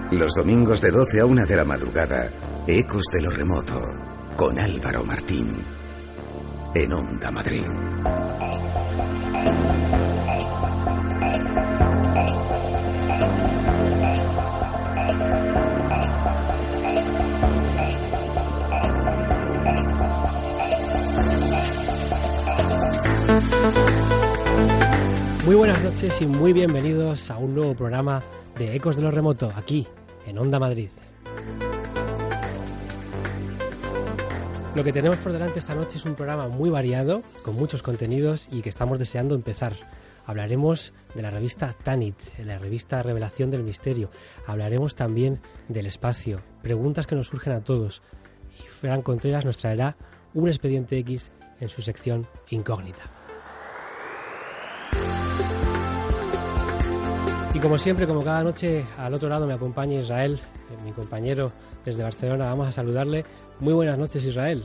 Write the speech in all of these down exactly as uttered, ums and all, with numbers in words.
Los domingos de doce a una de la madrugada, Ecos de lo Remoto, con Álvaro Martín, en Onda Madrid. Muy buenas noches y muy bienvenidos a un nuevo programa de Ecos de lo Remoto, aquí, en Onda Madrid. Lo que tenemos por delante esta noche es un programa muy variado, con muchos contenidos y que estamos deseando empezar. Hablaremos de la revista Tanit, la revista Revelación del Misterio. Hablaremos también del espacio, preguntas que nos surgen a todos. Y Fran Contreras nos traerá un expediente X en su sección Incógnita. Y como siempre, como cada noche, al otro lado me acompaña Israel, mi compañero desde Barcelona. Vamos a saludarle. Muy buenas noches, Israel.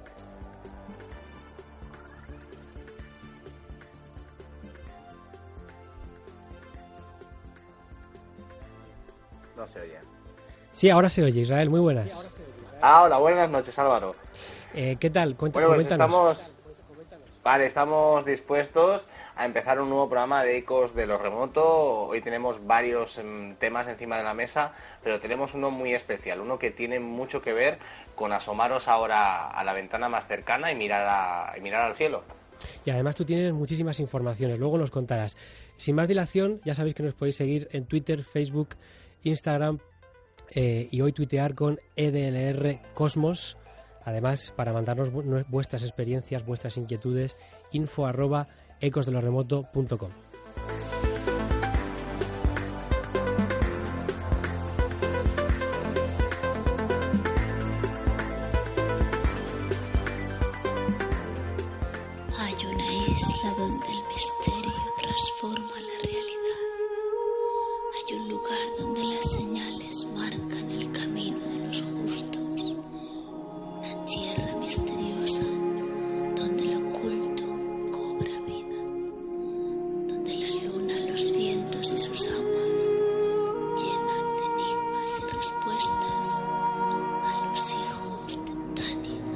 No se oye. Sí, ahora se oye, Israel. Muy buenas. Sí, ah, hola, buenas noches, Álvaro. Eh, ¿Qué tal? Cuéntanos. Bueno, pues estamos... Vale, estamos dispuestos a empezar un nuevo programa de Ecos de lo Remoto. Hoy tenemos varios um, temas encima de la mesa, pero tenemos uno muy especial, uno que tiene mucho que ver con asomaros ahora a la ventana más cercana y mirar, a, y mirar al cielo. Y además tú tienes muchísimas informaciones, luego nos contarás. Sin más dilación, ya sabéis que nos podéis seguir en Twitter, Facebook, Instagram eh, y hoy tuitear con E D L R Cosmos. Además, para mandarnos vuestras experiencias, vuestras inquietudes, info arroba ecosdeloremoto punto com. Hay una isla donde el misterio transforma la realidad. Hay un lugar donde las señales marcan el camino de los justos. Una tierra misteriosa donde lo oculto cobra vida. Donde la luna, los vientos y sus aguas llenan de enigmas y respuestas a los hijos de Tanit.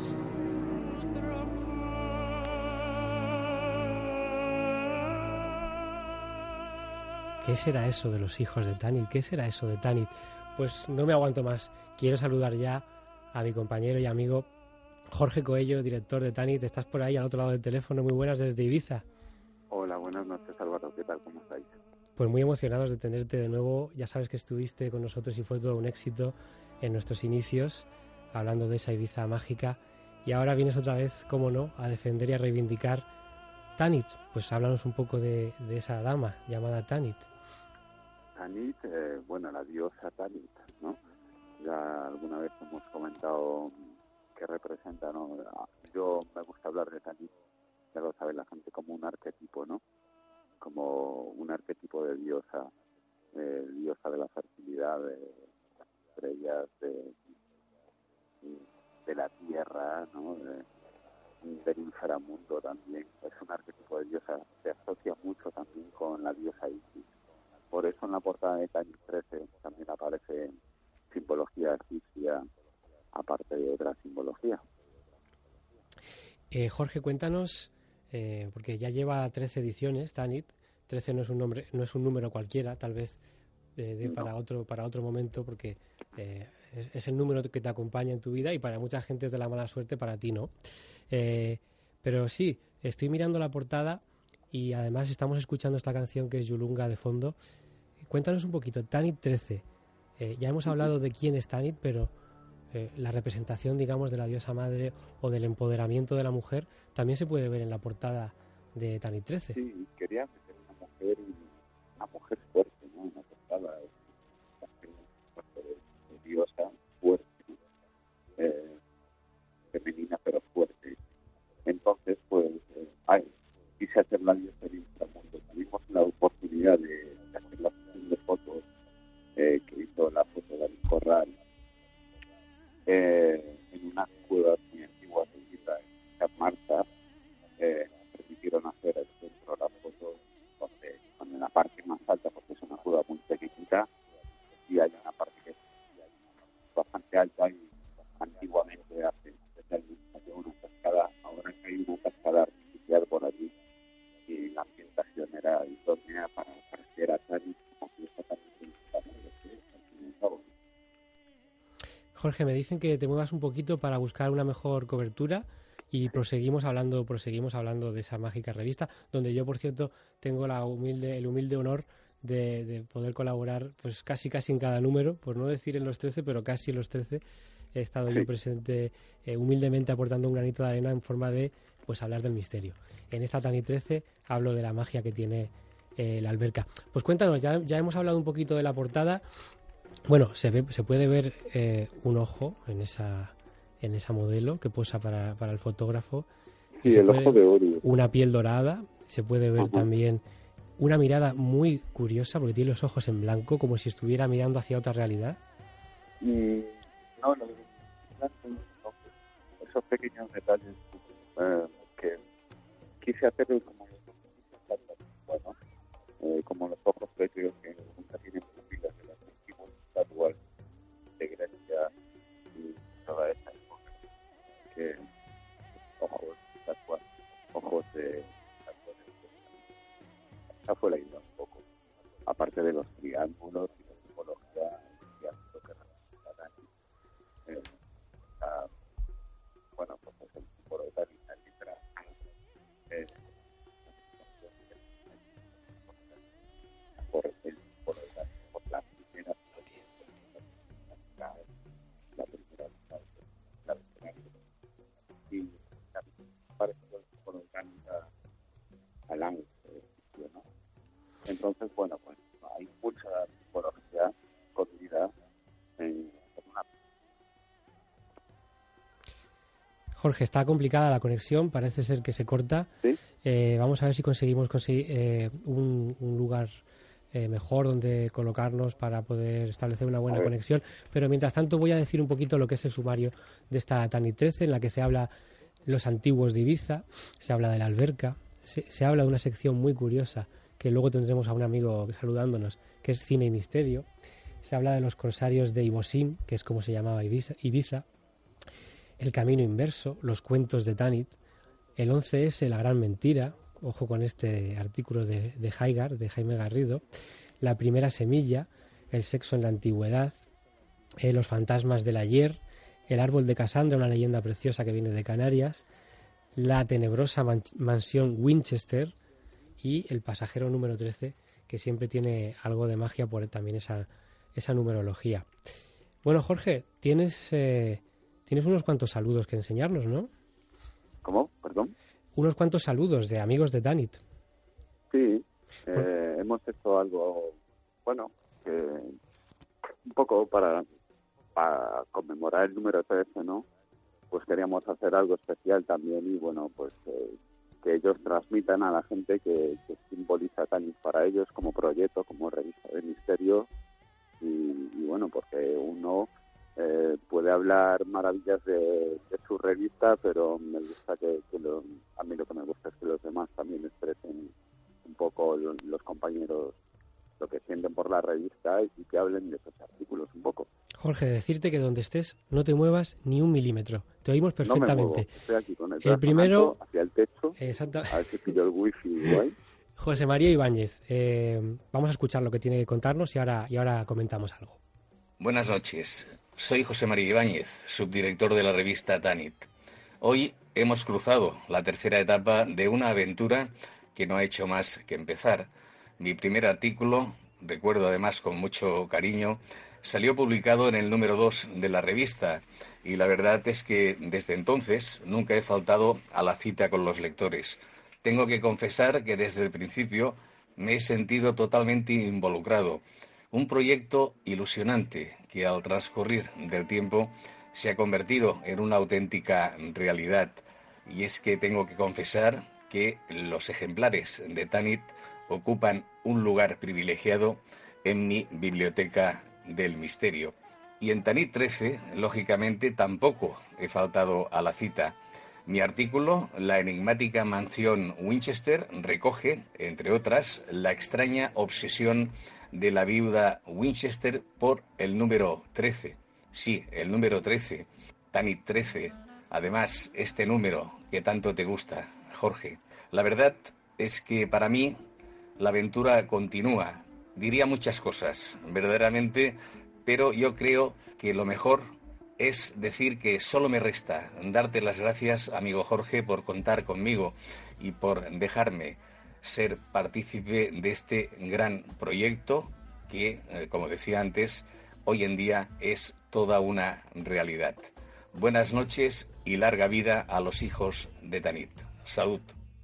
¿Qué será eso de los hijos de Tanit? ¿Qué será eso de Tanit? Pues no me aguanto más. Quiero saludar ya a mi compañero y amigo Jorge Coello, director de Tanit. Estás por ahí al otro lado del teléfono. Muy buenas desde Ibiza. Hola, buenas noches, Álvaro. ¿Qué tal? ¿Cómo estáis? Pues muy emocionados de tenerte de nuevo. Ya sabes que estuviste con nosotros y fue todo un éxito en nuestros inicios, hablando de esa Ibiza mágica. Y ahora vienes otra vez, cómo no, a defender y a reivindicar Tanit. Pues háblanos un poco de, de esa dama llamada Tanit. Tanit, eh, bueno, la diosa Tanit, ¿no? Ya alguna vez hemos comentado qué representa, ¿no? Yo me gusta hablar de Tanit, ya lo sabe la gente, como un arquetipo, ¿no? Como un arquetipo de diosa, eh, diosa de la fertilidad, de las estrellas, de, de la tierra, ¿no? De, del inframundo también. Es un arquetipo de diosa, se asocia mucho también con la diosa Isis. Por eso en la portada de Tanit trece también aparece simbología egipcia, aparte de otra simbología. Eh, Jorge, cuéntanos, eh, porque ya lleva trece ediciones, Tanit. trece no es un nombre, no es un número cualquiera, tal vez eh, de, no. para otro para otro momento, porque eh, es, es el número que te acompaña en tu vida y para mucha gente es de la mala suerte, para ti no. Eh, pero sí, estoy mirando la portada y además estamos escuchando esta canción que es Yulunga de fondo. Cuéntanos un poquito, Tanit trece. Eh, ya hemos hablado de quién es Tanit, pero eh, la representación, digamos, de la diosa madre o del empoderamiento de la mujer también se puede ver en la portada de Tanit trece. Sí, quería meter una mujer, una mujer fuerte, ¿no? Una portada, una mujer de diosa fuerte, ¿no? eh, femenina pero fuerte. Entonces, pues, eh, ay, quise hacer la diosa del inframundo. Tuvimos la oportunidad de hacer la sesión de fotos eh, que hizo la foto de David Corral eh, en unas cuevas muy antiguas de Ibiza, en Cap Marta. Eh, permitieron hacer el centro las fotos donde, donde en la parte más alta, porque es una cueva muy pequeñita, y hay una parte que es Jorge, me dicen que te muevas un poquito para buscar una mejor cobertura y proseguimos hablando, proseguimos hablando de esa mágica revista, donde yo, por cierto, tengo la humilde, el humilde honor de, de poder colaborar pues casi casi en cada número, por no decir en los trece, pero casi en los trece. He estado sí. yo presente eh, humildemente aportando un granito de arena en forma de pues hablar del misterio. En esta Tanit trece hablo de la magia que tiene eh, la alberca. Pues cuéntanos, ya, ya hemos hablado un poquito de la portada. Bueno, se ve, se puede ver eh, un ojo en esa en esa modelo que posa para, para el fotógrafo. Sí, el ojo de oro. Una piel dorada. Se puede ver uh-huh. también una mirada muy curiosa porque tiene los ojos en blanco, como si estuviera mirando hacia otra realidad. Mm, no, no, esos pequeños detalles eh, que quise hacer como bueno, eh, como los ojos pequeños que nunca tienen pupilas de las antiguas estatuas de Grecia y toda esa época, que ojos, estatuas, ojos de actores. Esa fue la idea un poco, aparte de los triángulos y la simbología y lo que representan eh, a, bueno, pues es el símbolo de la letra eh, por el símbolo de la por la primera la, la primera la primera y también parece el símbolo de la al ángulo, ¿no? Entonces, bueno, pues hay mucha simbología contenida en una. Jorge, está complicada la conexión, parece ser que se corta. ¿Sí? Eh, vamos a ver si conseguimos conseguir eh, un, un lugar eh, mejor donde colocarnos para poder establecer una buena conexión. Pero mientras tanto voy a decir un poquito lo que es el sumario de esta Tanit trece, en la que se habla los antiguos de Ibiza, se habla de la alberca, se, se habla de una sección muy curiosa, que luego tendremos a un amigo saludándonos, que es cine y misterio. Se habla de los corsarios de Ibosim, que es como se llamaba Ibiza, Ibiza. El camino inverso, los cuentos de Tanit, el once ese, la gran mentira, ojo con este artículo de, de Haigar, de Jaime Garrido, la primera semilla, el sexo en la antigüedad, eh, los fantasmas del ayer, el árbol de Casandra, una leyenda preciosa que viene de Canarias, la tenebrosa man- mansión Winchester y el pasajero número trece, que siempre tiene algo de magia por también esa, esa numerología. Bueno, Jorge, tienes... Eh, Tienes unos cuantos saludos que enseñarnos, ¿no? ¿Cómo? Perdón. Unos cuantos saludos de amigos de Tanit. Sí, eh, hemos hecho algo, bueno, que un poco para, para conmemorar el número trece, ¿no? Pues queríamos hacer algo especial también y, bueno, pues eh, que ellos transmitan a la gente que, que simboliza Tanit para ellos como proyecto, como revista de misterio y, y bueno, porque uno... Eh, puede hablar maravillas de, de su revista, pero me gusta que, que lo, a mí lo que me gusta es que los demás también expresen un poco lo, los compañeros lo que sienten por la revista y que hablen de esos artículos un poco. Jorge, decirte que donde estés no te muevas ni un milímetro. Te oímos perfectamente. No me muevo. Estoy aquí con el, el primero hacia el techo. Exacto. A ver si pillo el wifi igual. José María Ibáñez, eh, vamos a escuchar lo que tiene que contarnos y ahora, y ahora comentamos algo. Buenas noches. Soy José María Ibáñez, subdirector de la revista Tanit. Hoy hemos cruzado la tercera etapa de una aventura que no ha hecho más que empezar. Mi primer artículo, recuerdo además con mucho cariño, salió publicado en el número dos de la revista y la verdad es que desde entonces nunca he faltado a la cita con los lectores. Tengo que confesar que desde el principio me he sentido totalmente involucrado. Un proyecto ilusionante que al transcurrir del tiempo se ha convertido en una auténtica realidad. Y es que tengo que confesar que los ejemplares de Tanit ocupan un lugar privilegiado en mi biblioteca del misterio. Y en Tanit trece, lógicamente, tampoco he faltado a la cita. Mi artículo, La enigmática mansión Winchester, recoge, entre otras, la extraña obsesión de la viuda Winchester por el número trece. Sí, el número trece, Tanit trece. Además, este número que tanto te gusta, Jorge. La verdad es que para mí la aventura continúa. Diría muchas cosas, verdaderamente, pero yo creo que lo mejor es decir que solo me resta darte las gracias, amigo Jorge, por contar conmigo y por dejarme ser partícipe de este gran proyecto que, eh, como decía antes, hoy en día es toda una realidad. Buenas noches y larga vida a los hijos de Tanit. Salud.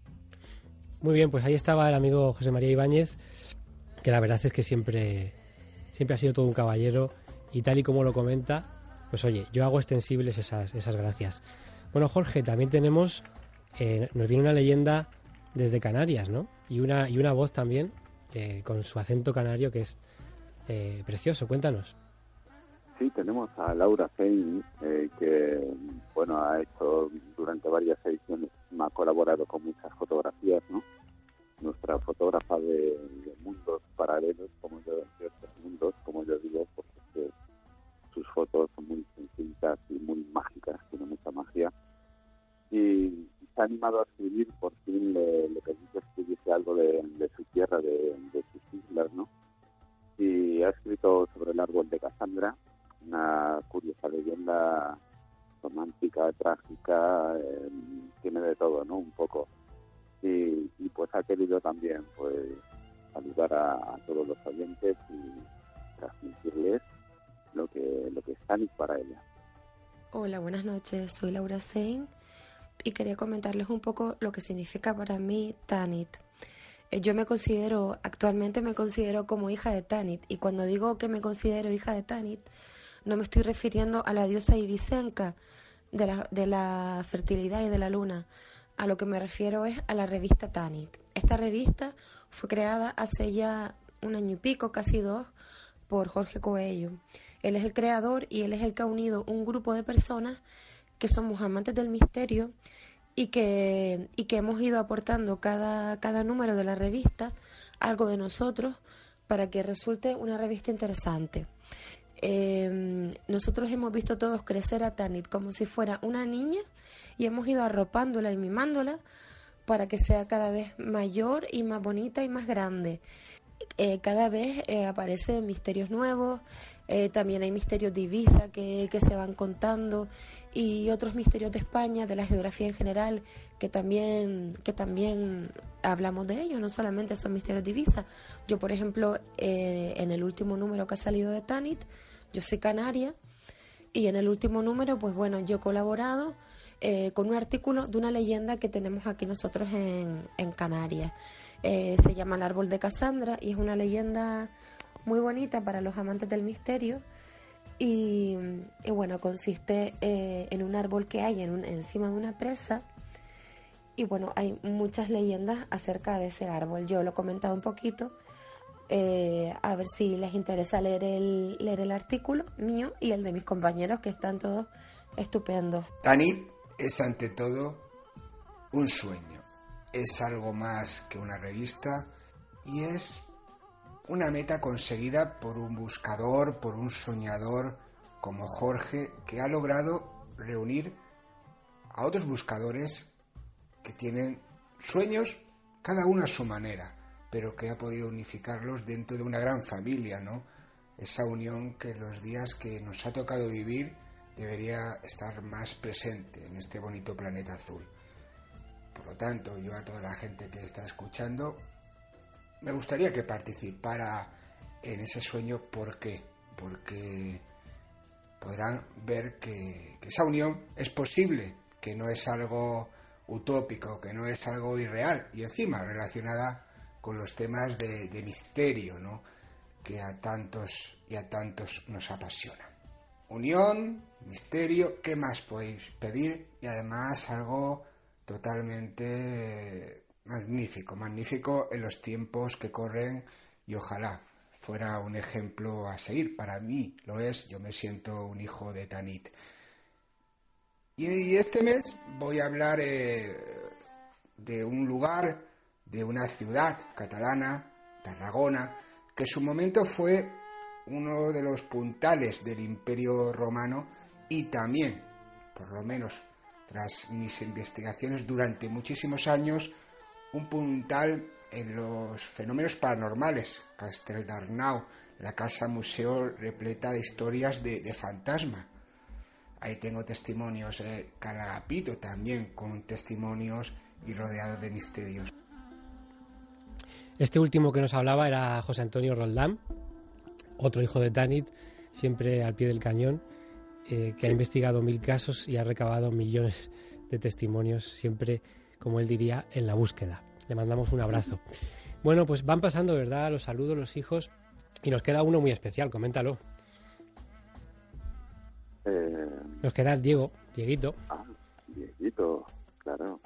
Muy bien, pues ahí estaba el amigo José María Ibáñez, que la verdad es que siempre, siempre ha sido todo un caballero, y tal y como lo comenta, pues oye, yo hago extensibles esas, esas gracias. Bueno, Jorge, también tenemos, eh, nos viene una leyenda desde Canarias, ¿no? Y una, y una voz también, eh, con su acento canario, que es eh, precioso. Cuéntanos. Sí, tenemos a Laura Fein, eh, que bueno ha hecho durante varias ediciones, ha colaborado con muchas fotografías, ¿no? Nuestra fotógrafa de, de mundos paralelos, como yo, de estos mundos, como yo digo, porque es que sus fotos son muy sencillas y muy mágicas, tiene mucha magia. Y se ha animado a escribir, por fin le, le pedí que escribiese algo de, de su tierra, de, de sus islas, ¿no? Y ha escrito sobre el árbol de Casandra, una curiosa leyenda romántica, trágica, eh, tiene de todo, ¿no? Un poco. Y, y pues ha querido también pues saludar a, a todos los oyentes y transmitirles lo que, lo que es Tanit para ella. Hola, buenas noches, soy Laura Sein y quería comentarles un poco lo que significa para mí Tanit. Yo me considero, actualmente me considero como hija de Tanit, y cuando digo que me considero hija de Tanit, no me estoy refiriendo a la diosa ibicenca de la, de la fertilidad y de la luna. A lo que me refiero es a la revista Tanit. Esta revista fue creada hace ya un año y pico, casi dos, por Jorge Coello. Él es el creador y él es el que ha unido un grupo de personas que somos amantes del misterio y que, y que hemos ido aportando cada, cada número de la revista algo de nosotros para que resulte una revista interesante. Eh, nosotros hemos visto todos crecer a Tanit como si fuera una niña y hemos ido arropándola y mimándola para que sea cada vez mayor y más bonita y más grande. Eh, cada vez eh, aparecen misterios nuevos, eh, también hay misterios de Ibiza que, que se van contando, y otros misterios de España, de la geografía en general, que también, que también hablamos de ellos, no solamente son misterios de Ibiza. Yo, por ejemplo, eh, en el último número que ha salido de Tanit, yo soy canaria, y en el último número, pues bueno, yo he colaborado eh, con un artículo de una leyenda que tenemos aquí nosotros en, en Canarias. Eh, se llama El árbol de Casandra y es una leyenda muy bonita para los amantes del misterio, y, y bueno, consiste eh, en un árbol que hay en un, encima de una presa, y bueno, hay muchas leyendas acerca de ese árbol. Yo lo he comentado un poquito, eh, a ver si les interesa leer el, leer el artículo mío y el de mis compañeros, que están todos estupendos. Tanit es ante todo un sueño. Es algo más que una revista y es una meta conseguida por un buscador, por un soñador como Jorge, que ha logrado reunir a otros buscadores que tienen sueños, cada uno a su manera, pero que ha podido unificarlos dentro de una gran familia, ¿no? Esa unión que en los días que nos ha tocado vivir debería estar más presente en este bonito planeta azul. Por lo tanto, yo a toda la gente que está escuchando, me gustaría que participara en ese sueño. ¿Por qué? Porque podrán ver que, que esa unión es posible, que no es algo utópico, que no es algo irreal, y encima relacionada con los temas de, de misterio, ¿no?, que a tantos y a tantos nos apasionan. Unión, misterio, ¿qué más podéis pedir? Y además algo totalmente magnífico, magnífico en los tiempos que corren, y ojalá fuera un ejemplo a seguir. Para mí lo es, yo me siento un hijo de Tanit. Y este mes voy a hablar eh, de un lugar, de una ciudad catalana, Tarragona, que en su momento fue uno de los puntales del Imperio Romano, y también, por lo menos tras mis investigaciones durante muchísimos años, un puntal en los fenómenos paranormales. Casteldarnau, la casa museo repleta de historias de, de fantasma. ahí tengo testimonios, eh, cada capítulo también con testimonios y rodeado de misterios. Este último que nos hablaba era José Antonio Roldán, otro hijo de Tanit, siempre al pie del cañón, eh, que ha investigado mil casos y ha recabado millones de testimonios, siempre, como él diría, en la búsqueda. Le mandamos un abrazo. Bueno, pues van pasando, ¿verdad?, los saludos, los hijos, y nos queda uno muy especial, coméntalo. Eh... Nos queda el Diego, Dieguito. Ah, Dieguito, claro.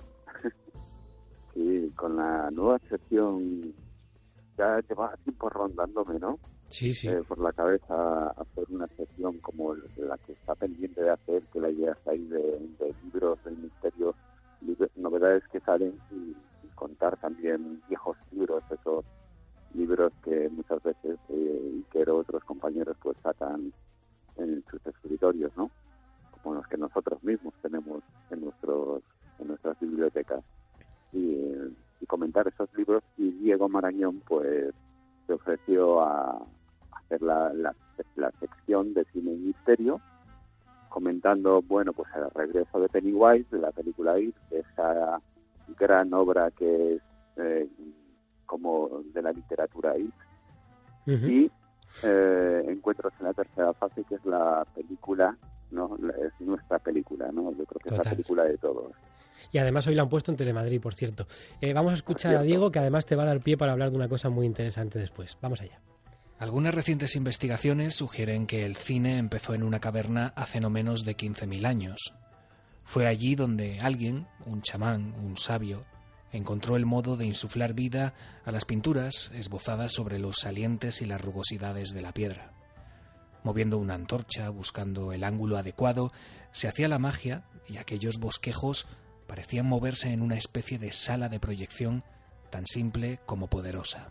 Sí, con la nueva sección, ya llevaba tiempo rondándome, ¿no? Sí, sí. Eh, por la cabeza hacer una sección como la que está pendiente de hacer, que la idea está ahí de, de libros del misterio, libros, novedades que salen y, y contar también viejos libros, esos libros que muchas veces eh, Iker o otros compañeros pues sacan en sus escritorios, ¿no? Como los que nosotros mismos tenemos en nuestros en nuestras bibliotecas. Y, y comentar esos libros, y Diego Marañón pues se ofreció a hacer la, la, la sección de cine y misterio, comentando, bueno, pues el regreso de Pennywise, de la película It, esa gran obra que es eh, como de la literatura It, uh-huh. y eh, Encuentros en la tercera fase, que es la película, no es nuestra película, ¿no? Yo creo que Total. Es la película de todos. Y además hoy la han puesto en Telemadrid, por cierto. Eh, vamos a escuchar a Diego, que además te va a dar pie para hablar de una cosa muy interesante después. Vamos allá. Algunas recientes investigaciones sugieren que el cine empezó en una caverna hace no menos de quince mil años. Fue allí donde alguien, un chamán, un sabio, encontró el modo de insuflar vida a las pinturas esbozadas sobre los salientes y las rugosidades de la piedra. Moviendo una antorcha, buscando el ángulo adecuado, se hacía la magia, y aquellos bosquejos parecían moverse en una especie de sala de proyección tan simple como poderosa.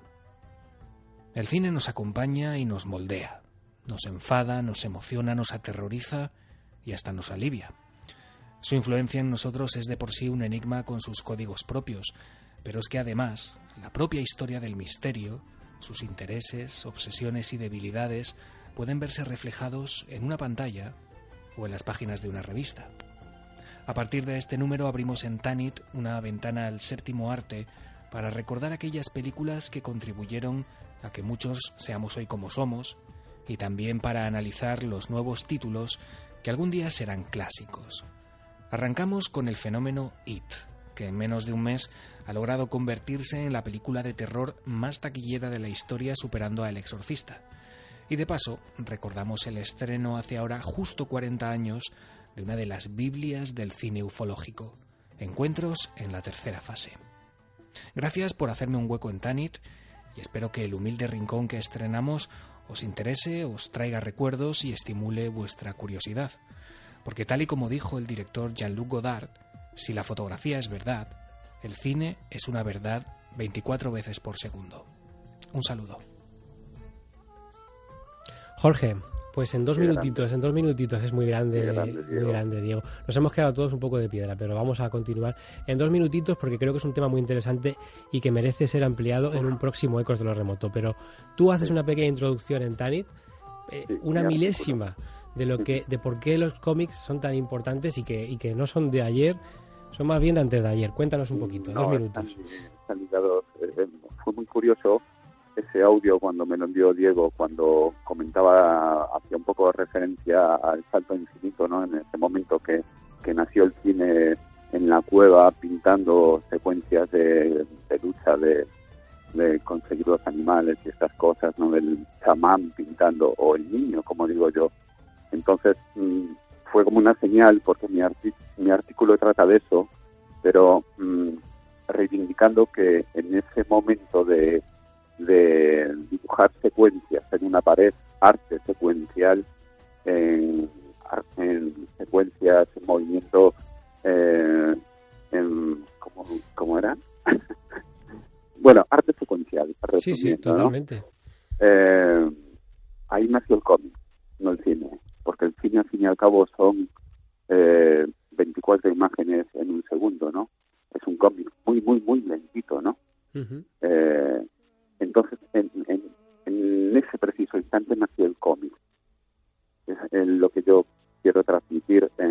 El cine nos acompaña y nos moldea, nos enfada, nos emociona, nos aterroriza y hasta nos alivia. Su influencia en nosotros es de por sí un enigma con sus códigos propios, pero es que además la propia historia del misterio, sus intereses, obsesiones y debilidades pueden verse reflejados en una pantalla o en las páginas de una revista. A partir de este número abrimos en Tanit una ventana al séptimo arte para recordar aquellas películas que contribuyeron a que muchos seamos hoy como somos, y también para analizar los nuevos títulos que algún día serán clásicos. Arrancamos con el fenómeno It, que en menos de un mes ha logrado convertirse en la película de terror más taquillera de la historia, superando a El Exorcista. Y de paso, recordamos el estreno hace ahora justo cuarenta años de una de las Biblias del cine ufológico, Encuentros en la tercera fase. Gracias por hacerme un hueco en Tanit, y espero que el humilde rincón que estrenamos os interese, os traiga recuerdos y estimule vuestra curiosidad. Porque tal y como dijo el director Jean-Luc Godard, si la fotografía es verdad, el cine es una verdad veinticuatro veces por segundo. Un saludo. Jorge, pues en dos muy minutitos, grande. en dos minutitos es muy grande, muy grande, Diego. muy grande, Diego. Nos hemos quedado todos un poco de piedra, pero vamos a continuar en dos minutitos porque creo que es un tema muy interesante y que merece ser ampliado en un próximo Ecos de lo Remoto. Pero tú haces una pequeña introducción en Tanit, eh, sí, una milésima de lo que, de por qué los cómics son tan importantes y que, y que no son de ayer, son más bien de antes de ayer. Cuéntanos un poquito, no, dos minutos. Están, están ligados. Eh, fue muy curioso ese audio cuando me lo envió Diego, cuando comentaba, hacía un poco de referencia al salto infinito, ¿no? En ese momento que, que nació el cine en la cueva, pintando secuencias de, de lucha, de, de conseguir los animales y estas cosas, ¿no? El chamán pintando, o el niño, como digo yo. Entonces mmm, fue como una señal, porque mi, arti- mi artículo trata de eso, pero mmm, reivindicando que en ese momento de de dibujar secuencias en una pared, arte secuencial, en, en secuencias en movimiento, eh, en, ¿cómo, ¿cómo era? Bueno, arte secuencial. Sí, sí, totalmente. ¿no? Eh, ahí nació el cómic, no el cine, porque el cine al fin y al cabo son eh, veinticuatro imágenes en un segundo, ¿no? Es un cómic muy, muy, muy lentito, ¿no? Uh-huh. Eh, Entonces, en, en, en ese preciso instante nació el cómic. Es, es lo que yo quiero transmitir en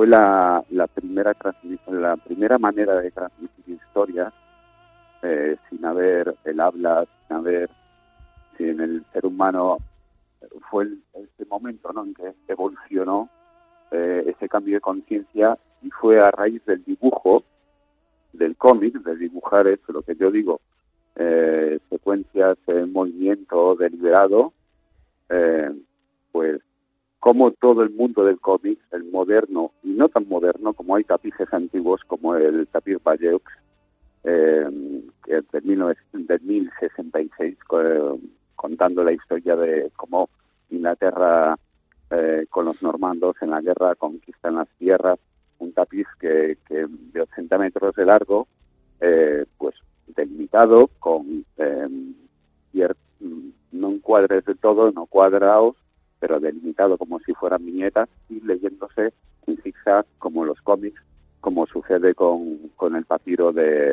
la, la primera la primera manera de transmitir historias eh, sin haber el habla, sin haber, sin el ser humano. Fue el, ese momento, ¿no?, en que evolucionó eh, ese cambio de conciencia, y fue a raíz del dibujo, del cómic, de dibujar eso, lo que yo digo, eh, secuencias en movimiento deliberado, eh, pues como todo el mundo del cómic, el moderno y no tan moderno, como hay tapices antiguos como el tapiz Bayeux, eh, que es de, mil novecientos, de mil sesenta y seis, eh, contando la historia de cómo Inglaterra eh, con los normandos en la guerra conquistan las tierras, un tapiz que, que de ochenta metros de largo, eh, pues delimitado con eh, cier- no encuadres de todo, no cuadrados, pero delimitado como si fueran viñetas y leyéndose en zigzag como los cómics, como sucede con, con el papiro de,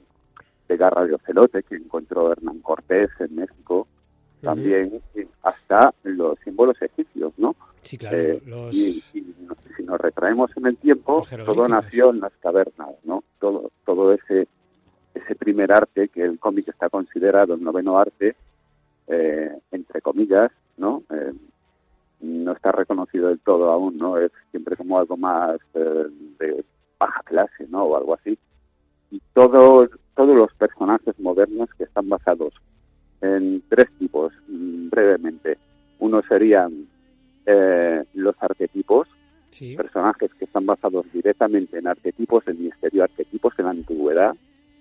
de Garra de Ocelote que encontró Hernán Cortés en México, uh-huh. También hasta los símbolos egipcios, ¿no? Sí, claro. Eh, los... y, y si nos retraemos en el tiempo, todo nació en las cavernas, ¿no? Todo, todo ese ese primer arte, que el cómic está considerado el noveno arte, eh, entre comillas, ¿no? Eh, no está reconocido del todo aún, ¿no? Es siempre como algo más eh, de baja clase, ¿no? O algo así. Y todos todos los personajes modernos que están basados en tres tipos, brevemente. Uno serían eh, los arquetipos, sí. Personajes que están basados directamente en arquetipos del misterio, arquetipos en la antigüedad,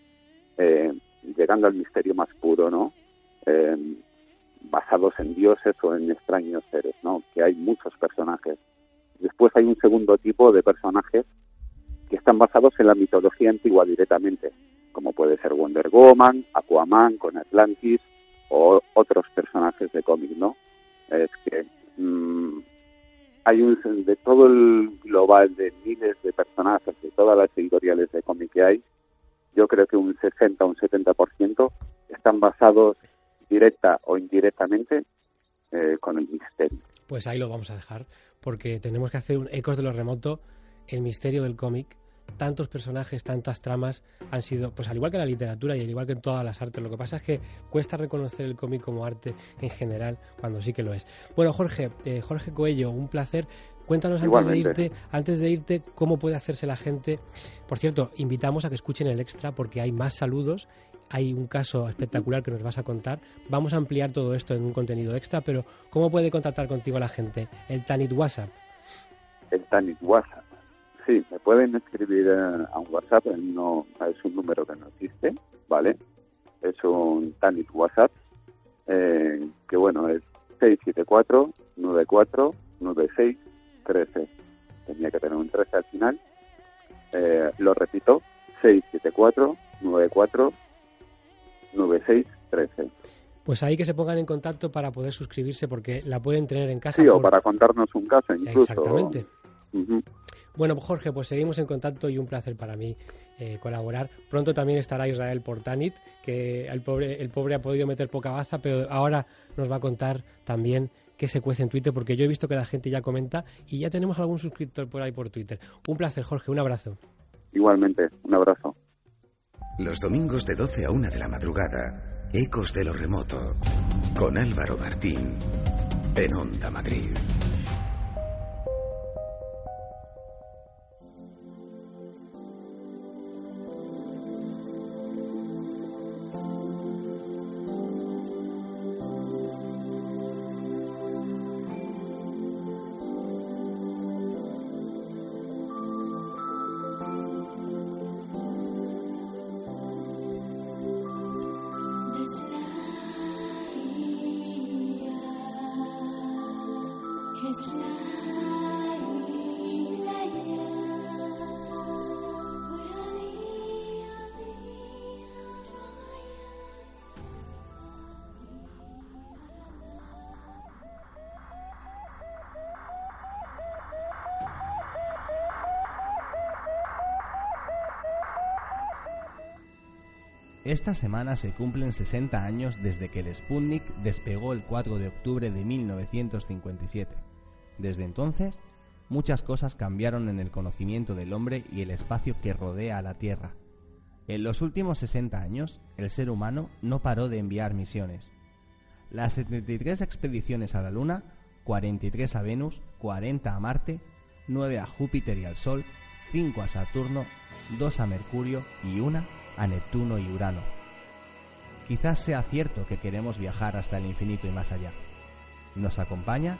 eh, llegando al misterio más puro, ¿no? Eh, basados en dioses o en extraños seres, ¿no? Que hay muchos personajes. Después hay un segundo tipo de personajes que están basados en la mitología antigua directamente, como puede ser Wonder Woman, Aquaman con Atlantis o otros personajes de cómic, ¿no? Es que mmm, hay un de todo el global de miles de personajes, de todas las editoriales de cómic que hay, yo creo que un sesenta o un setenta por ciento están basados directa o indirectamente eh, con el misterio. Pues ahí lo vamos a dejar, porque tenemos que hacer un Ecos de lo Remoto, el misterio del cómic. Tantos personajes, tantas tramas han sido, pues al igual que la literatura y al igual que en todas las artes. Lo que pasa es que cuesta reconocer el cómic como arte en general, cuando sí que lo es. Bueno, Jorge, eh, Jorge Coello, un placer. Cuéntanos antes de irte, antes de irte, cómo puede hacerse la gente. Por cierto, invitamos a que escuchen el extra porque hay más saludos. Hay un caso espectacular que nos vas a contar. Vamos a ampliar todo esto en un contenido extra, pero ¿cómo puede contactar contigo la gente? El Tanit WhatsApp. El Tanit WhatsApp. Sí, me pueden escribir a un WhatsApp, no, es un número que no existe, ¿vale? Es un Tanit WhatsApp, eh, que bueno, es seis siete cuatro, nueve cuatro, nueve seis, trece. Tenía que tener un trece al final. Eh, lo repito, seis siete cuatro, nueve cuatro, nueve seis, trece. Pues ahí que se pongan en contacto para poder suscribirse, porque la pueden tener en casa. Sí, por... o para contarnos un caso incluso. Exactamente. Uh-huh. Bueno, Jorge, pues seguimos en contacto y un placer para mí eh, colaborar. Pronto también estará Israel por Tanit, que el pobre, el pobre ha podido meter poca baza, pero ahora nos va a contar también qué se cuece en Twitter, porque yo he visto que la gente ya comenta y ya tenemos algún suscriptor por ahí por Twitter. Un placer, Jorge, un abrazo. Igualmente, un abrazo. Los domingos de doce a una de la madrugada, Ecos de lo Remoto, con Álvaro Martín, en Onda Madrid. Esta semana se cumplen sesenta años desde que el Sputnik despegó el cuatro de octubre de mil novecientos cincuenta y siete. Desde entonces, muchas cosas cambiaron en el conocimiento del hombre y el espacio que rodea a la Tierra. En los últimos sesenta años, el ser humano no paró de enviar misiones. Las setenta y tres expediciones a la Luna, cuarenta y tres a Venus, cuarenta a Marte, nueve a Júpiter y al Sol, cinco a Saturno, dos a Mercurio y una a Neptuno y Urano. Quizás sea cierto que queremos viajar hasta el infinito y más allá. ¿Nos acompañas?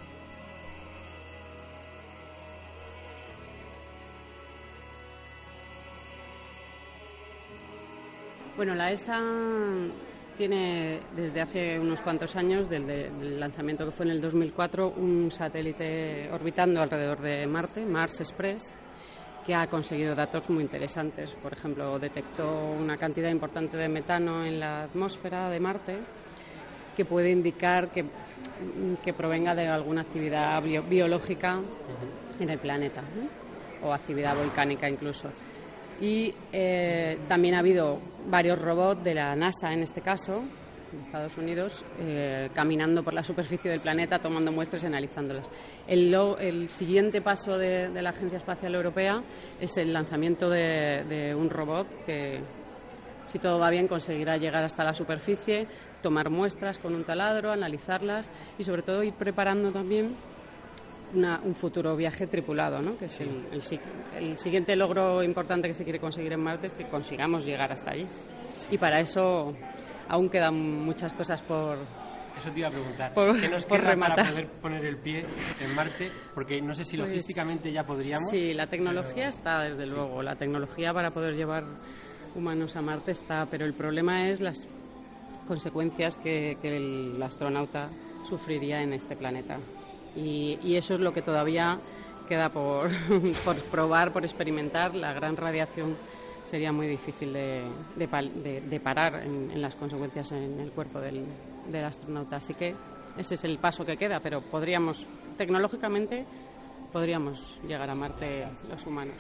Bueno, la E S A tiene desde hace unos cuantos años, desde el lanzamiento que fue en el dos mil cuatro, un satélite orbitando alrededor de Marte, Mars Express, que ha conseguido datos muy interesantes. Por ejemplo, detectó una cantidad importante de metano en la atmósfera de Marte que puede indicar que, que provenga de alguna actividad bio, biológica en el planeta, ¿no? O actividad volcánica incluso. Y eh, también ha habido varios robots de la NASA, en este caso, en Estados Unidos, eh, caminando por la superficie del planeta, tomando muestras y analizándolas. El, lo, el siguiente paso de, de la Agencia Espacial Europea es el lanzamiento de, de un robot que, si todo va bien, conseguirá llegar hasta la superficie, tomar muestras con un taladro, analizarlas y, sobre todo, ir preparando también Una, un futuro viaje tripulado, ¿no? Que es el, el, el siguiente logro importante que se quiere conseguir en Marte, es que consigamos llegar hasta allí. Sí. Y para eso aún quedan muchas cosas por Eso te iba a preguntar. Por, ¿Qué nos por queda rematar. para poder poner el pie en Marte? Porque no sé si logísticamente pues, ya podríamos. Sí, la tecnología pero... está, desde sí. luego. La tecnología para poder llevar humanos a Marte está, pero el problema es las consecuencias que, que el astronauta sufriría en este planeta. Y, y eso es lo que todavía queda por, por probar, por experimentar. La gran radiación sería muy difícil de, de, de, de parar en, en las consecuencias en el cuerpo del, del astronauta. Así que ese es el paso que queda, pero podríamos, tecnológicamente, podríamos llegar a Marte los humanos.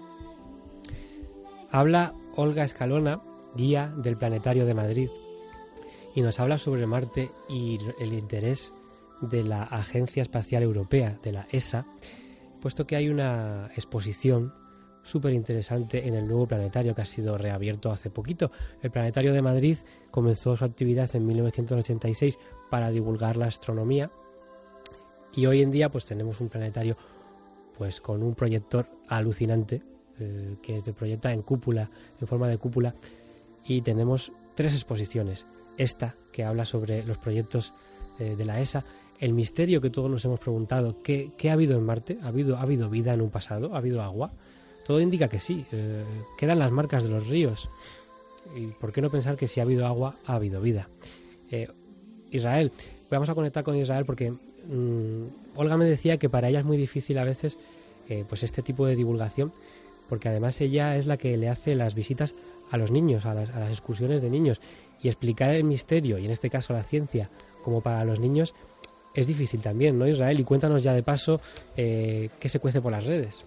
Habla Olga Escalona, guía del Planetario de Madrid, y nos habla sobre Marte y el interés de la Agencia Espacial Europea, de la E S A, puesto que hay una exposición súper interesante en el nuevo planetario que ha sido reabierto hace poquito. El Planetario de Madrid comenzó su actividad en mil novecientos ochenta y seis para divulgar la astronomía y hoy en día pues tenemos un planetario pues con un proyector alucinante eh, que se proyecta en cúpula, en forma de cúpula, y tenemos tres exposiciones. Esta que habla sobre los proyectos eh, de la E S A, el misterio que todos nos hemos preguntado, ¿qué, qué ha habido en Marte? ¿Ha habido, ¿Ha habido vida en un pasado? ¿Ha habido agua? Todo indica que sí. Eh, quedan las marcas de los ríos. ¿Y por qué no pensar que si ha habido agua, ha habido vida? Eh, Israel, vamos a conectar con Israel porque mmm, Olga me decía que para ella es muy difícil a veces eh, pues este tipo de divulgación, porque además ella es la que le hace las visitas a los niños, a las, a las excursiones de niños, y explicar el misterio, y en este caso la ciencia, como para los niños, es difícil también, ¿no, Israel? Y cuéntanos ya de paso eh, qué se cuece por las redes.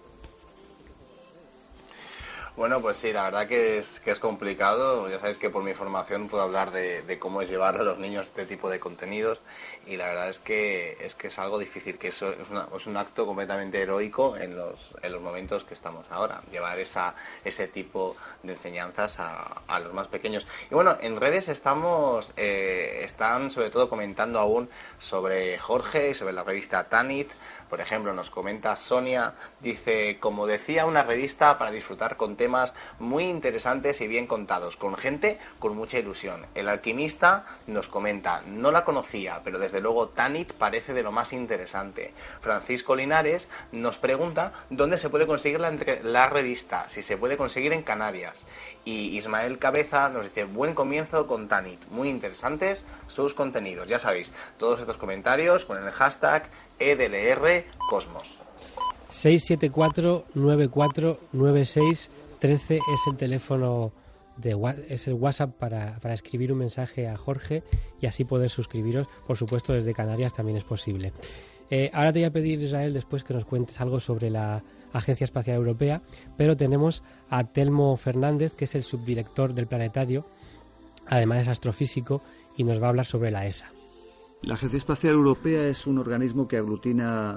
Bueno, pues sí, la verdad que es que es complicado. Ya sabéis que por mi formación puedo hablar de, de cómo es llevar a los niños este tipo de contenidos, y la verdad es que es que es algo difícil, que eso es, una, es un acto completamente heroico en los en los momentos que estamos ahora, llevar esa ese tipo de enseñanzas a, a los más pequeños. Y bueno, en redes estamos eh, están sobre todo comentando aún sobre Jorge y sobre la revista Tanit. Por ejemplo, nos comenta Sonia, dice, como decía una revista para disfrutar con temas muy interesantes y bien contados, con gente con mucha ilusión. El Alquimista nos comenta, no la conocía, pero desde luego Tanit parece de lo más interesante. Francisco Linares nos pregunta dónde se puede conseguir la, la revista, si se puede conseguir en Canarias. Y Ismael Cabeza nos dice, buen comienzo con Tanit, muy interesantes sus contenidos. Ya sabéis, todos estos comentarios con el hashtag E D L R Cosmos. seis siete cuatro nueve cuatro nueve seis uno tres es el teléfono, de es el WhatsApp para, para escribir un mensaje a Jorge y así poder suscribiros. Por supuesto, desde Canarias también es posible. Eh, ahora te voy a pedir, Israel, después que nos cuentes algo sobre la Agencia Espacial Europea, pero tenemos a Telmo Fernández, que es el subdirector del planetario, además es astrofísico, y nos va a hablar sobre la E S A. La Agencia Espacial Europea es un organismo que aglutina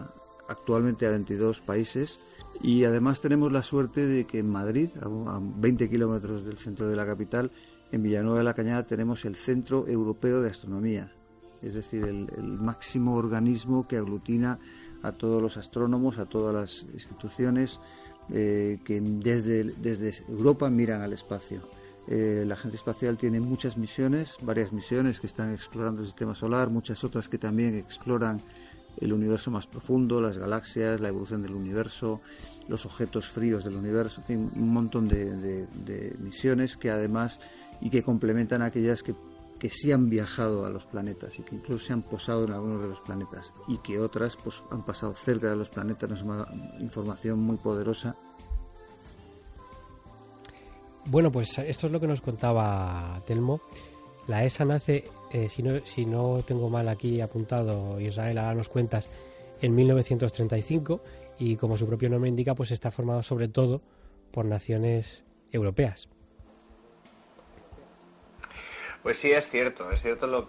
actualmente a veintidós países, y además tenemos la suerte de que en Madrid, a veinte kilómetros del centro de la capital, en Villanueva de la Cañada, tenemos el Centro Europeo de Astronomía, es decir, el, el máximo organismo que aglutina a todos los astrónomos, a todas las instituciones eh, que desde, desde Europa miran al espacio. Eh, la Agencia Espacial tiene muchas misiones, varias misiones que están explorando el sistema solar, muchas otras que también exploran el universo más profundo, las galaxias, la evolución del universo, los objetos fríos del universo, en fin, un montón de, de, de misiones que además y que complementan a aquellas que, que sí han viajado a los planetas y que incluso se han posado en algunos de los planetas, y que otras pues han pasado cerca de los planetas. Nos da información muy poderosa. Bueno, pues esto es lo que nos contaba Telmo. La E S A nace, eh, si, no, si no tengo mal aquí apuntado, Israel, ahora nos cuentas, en mil novecientos treinta y cinco, y como su propio nombre indica, pues está formado sobre todo por naciones europeas. Pues sí, es cierto, es cierto lo